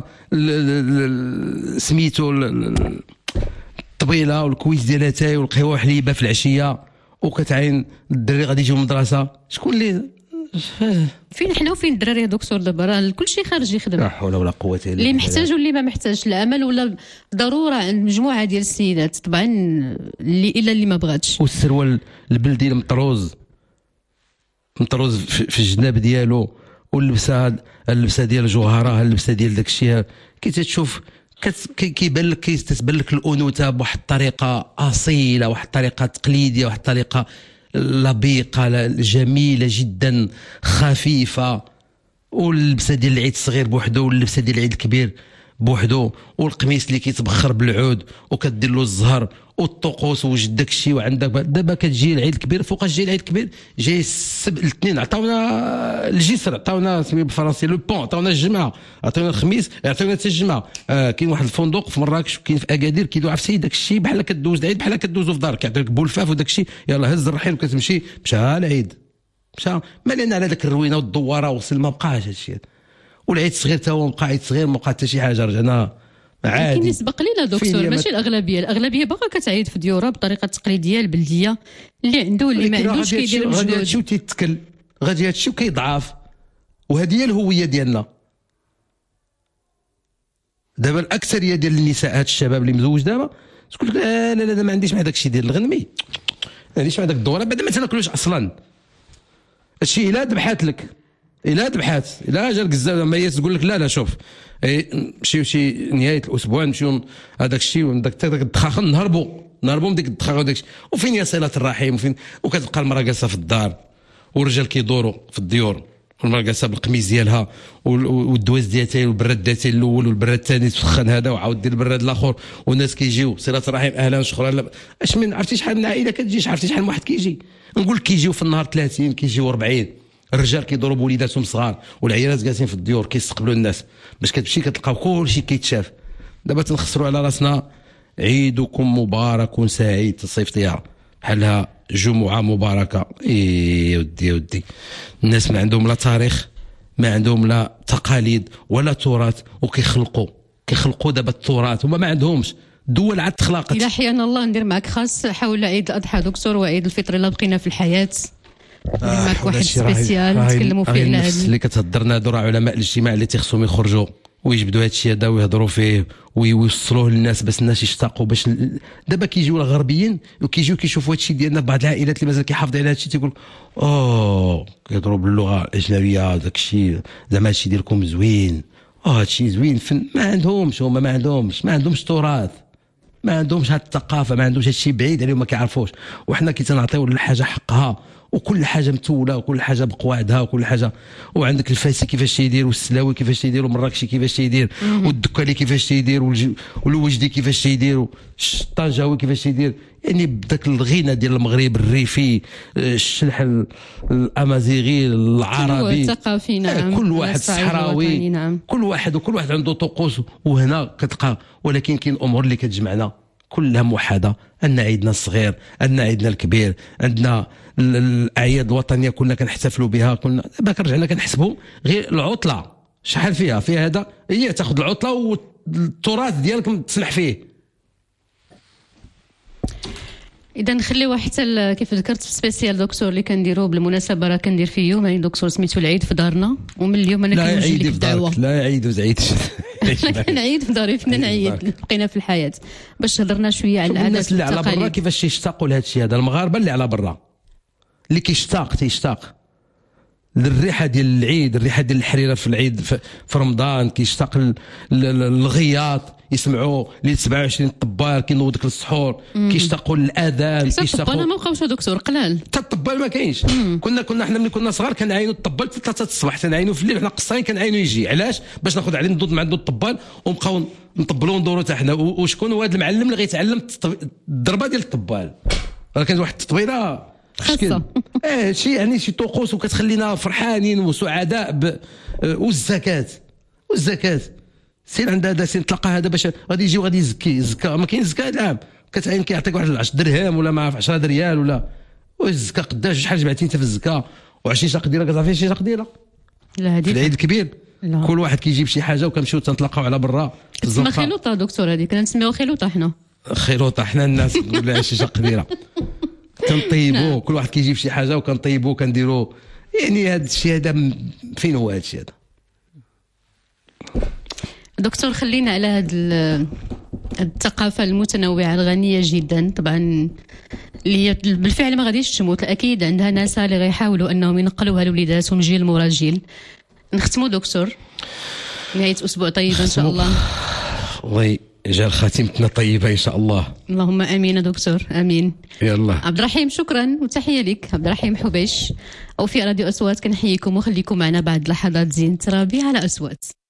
J: سميتو الطبيله والكويس ديالها تاي والقهوه حليبه في العشيه وكتعين الدراري غادي يجيو من المدرسه. شكون اللي
B: فين حنا وفين الدراري دكتور دابا راه كلشي خارج يخدم.
J: لا حول ولا قوه الا بالله.
B: اللي محتاج واللي ما محتاجش العمل ولا ضروره عند مجموعه ديال السيدات طبعا اللي الا اللي ما بغاتش.
J: والسروال البلدي المطروز مطروز في الجناب ديالو واللبسه اللبسه ديال الجوهره اللبسه ديال داك الشيء كي تشوف كيبان لك كتبان لك الانوثه بواحد الطريقه اصيله، واحد الطريقه تقليديه، واحد الطريقه لبيقه جميله جدا خفيفه. واللبسه ديال العيد الصغير بوحدو واللبسه ديال العيد الكبير بوحدو والقميص اللي كيتبخر بالعود وكدير له الزهر والطقوس وجد داك الشيء. وعندك دابا كتجي العيد الكبير فوقاش جاي العيد الكبير جاي السبت الاثنين عطاونا الجسر عطاونا سميه بالفرنسي لو بون عطاونا الجمعه عطاونا الخميس عطاونا حتى الجمعه. آه كاين واحد الفندق في مراكش وكاين في اكادير كيدوي في داك الشيء بحال كدوز العيد بحال كدوزو في دارك كيعطيك بولفاف وداك الشيء يلاه هز الرحيل وكتمشي مشى العيد مشى مالين على داك الروينه والدواره وصل ما بقاش هذا الشيء. والعيد الصغير تا هو بقى عيد صغير ما بقى حتى شي حاجه رجعنا عادي.
B: لكن يسبق لينا دكتور ماشي الاغلبيه الاغلبيه باقا كتعيد في ديورها بطريقه تقليديه البلديه اللي عنده واللي ما عندوش كيدير
J: غادي هادشي وتيتكل غادي هادشي وكيضعف وهذه هي الهويه ديالنا. دابا الاكثريه ديال النساء هاد الشباب اللي مزوج دابا تقول لك لا لا لا ما عنديش مع داك الشيء ديال الغنمي ما عنديش مع داك الدوره بعد ما تاكلوش اصلا. هادشي الا ذبحات لك الا ذبحات الا جا الكزاله ما هي تقول لك لا لا شوف نمشيو شي نهايه الاسبوع نمشيو هذاك الشيء وداك داك الدخاخن نهربوا نهربوا من ديك الدخاخ وداك الشيء. وفين هي صله الرحم وفين وكتلقى المراه جالسه في الدار والرجال كيدوروا في الديور والمراه جالسه بالقميص ديالها والدواز ديالها والبراد ديالها الاول والبراد الثاني تسخن هذا وعاود دير البراد الاخر والناس كيجيو صله الرحم اهلا شكرا. اش من عرفتي شحال من عائله كتجيش عرفتي شحال من واحد كيجي نقول لك كيجيو في النهار ثلاثين كيجيو أربعين. الرجال كيضربوا وليداتهم صغار والعيالات جالسين في الديور كيستقبلوا الناس باش كتمشي كتلقاو كلشي كيتشاف. دابا تنخسروا على راسنا. عيدكم مبارك سعيد الصيفطيه بحالها جمعه مباركه. اي ودي ودي الناس ما عندهم لا تاريخ ما عندهم لا تقاليد ولا تراث وكيخلقوا كيخلقوا دابا التراث هما ما عندهمش. دول عاد تخلقت.
B: الى احيانا الله ندير معك خاص حول عيد الاضحى دكتور وعيد الفطر الا بقينا في الحياه
J: آه
B: معك واحد سبيسيال نتكلموا فيه على
J: هذا اللي كتهضرنا هادو راه علماء الاجتماع اللي تيخصهم يخرجوا ويجبدوا هذا الشيء هذا ويهضروا فيه ويوصلوه للناس باش الناس يشتاقوا باش دابا كيجيو الغربيين وكيجيو كيشوفوا هذا الشيء ديالنا بعض العائلات اللي مازال كيحافظوا على هذا الشيء تيقول اوه كيهضروا باللغه الاجنبيه داك الشيء زعما هذا الشيء ديالكم زوين اه هذا الشيء زوين فن. ما عندهمش هما ما عندهمش ما عندهمش تراث ما عندهمش هاد الثقافه ما عندهمش هذا الشيء بعيد عليهم ما كيعرفوش. وحنا كي تنعطيو الحاجه حقها وكل حاجه متوله وكل حاجه بقواعدها وكل حاجه. وعندك الفاسي كيفاش تيدير والسلاوي كيفاش تيدير ومراكشي كيفاش تيدير والدكالي كيفاش تيدير والوجدي كيفاش تيدير والطنجاوي كيفاش تيدير يعني بداك الغنى ديال المغرب الريفي الشلح الامازيغي العربي
B: الثقافي نعم
J: كل واحد صحراوي نعم. كل واحد وكل واحد عنده طقوس وهنا كتلقى. ولكن كاين امور اللي كتجمعنا كلها موحده. عندنا عيدنا الصغير عندنا عيدنا الكبير عندنا الاعياد الوطنيه كنا كنحتفلوا بها كنا دابا كنرجعنا كنحسبوا غير العطله شحال فيها فيها هذا هي تاخذ العطله والتراث ديالك تسمح فيه.
B: اذا نخليوها حتى كيف ذكرت في سبيسيال دكتور اللي كنديروه بالمناسبه راه كندير فيه يوم دكتور سميتو العيد في دارنا ومن اليوم انا كنوجه لك الدعوه
J: لا عيد وزعيد
B: كنعيد في داري فينا نعيد بقينا في الحياه باش هضرنا شويه على العادات
J: الناس اللي على برا كيفاش يشتاقوا لهذا الشيء هذا. المغاربه اللي على برا اللي كيشتاق تيشتاق الريحه ديال العيد، الريحه ديال الحريره في العيد في, في رمضان، كيشتاق ل- ل- للغياط، يسمعوا ليله سبعة وعشرين الطبال كينوض ديك السحور،
B: مم.
J: كيشتاقوا للاذان،
B: حتى الطبانه
J: كيشتاقوا
B: ما بقاوش دكتور قلال.
J: حتى الطبال ما كاينش. كنا كنا حنا ملي كنا صغار كنعاينوا الطبال في ثلاثة الصباح، تنعاينوا في الليل، وحنا قصاين كنعاينوا يجي. علاش؟ باش ناخذ عليه ندوض مع عنده الطبال ونبقاو نطبلوا وندوروا حتى حنا. و- وشكون هو هذا المعلم اللي غيتعلم التطب- الضربه ديال الطبال؟ راه كانت واحد التطبيله
B: خاصة.
J: اه شي يعني شي طقوس وكتخلينا فرحانين وسعداء ب... والزكاه والزكاه سير عند هذا سير تلقى هذا باش غادي يجي وغادي يزكي الزكاه. ما كاين زكاه العام، كتعين كيعطيك واحد عشرة درهم ولا ما عرف عشرة ريال ولا والزكاه قداش شحال جمعتي انت في الزكاه وعشرين شاق ديالك كتعرفي شي شاق ديالك
B: لا
J: في
B: هذه
J: العيد الكبير.
B: لا.
J: كل واحد كيجيب شي حاجه وكنمشيو تنتلاقاو على برا في
B: تسمى
J: الزنقه.
B: خلوطه دكتور، هذه كنا نسميوها خلوطه حنا.
J: خيروطه حنا الناس نقول لها شي شق ديره كنطيبوا، كل واحد كيجيب شي حاجه وكنطيبوا كنديروا. يعني هذا الشيء هذا م- فين هو هذا الشيء هذا؟
B: دكتور خلينا على هذه ال- الثقافة المتنوعة الغنية جدا طبعا، اللي هي بالفعل ما غاديش تموت. أكيد عندها ناس اللي غيحاولوا أنهم ينقلوها لوليداتهم جيل مورا جيل. نختموا دكتور، نهاية أسبوع طيبة إن شاء الله.
J: والله جا خاتمتنا طيبه ان شاء الله.
B: اللهم آمين دكتور، آمين.
J: يلا
B: عبد الرحيم شكرا وتحية لك. عبد الرحيم حبيش أو في راديو أصوات، كنحييكم وخليكم معنا بعد لحظات زين ترابي على أصوات.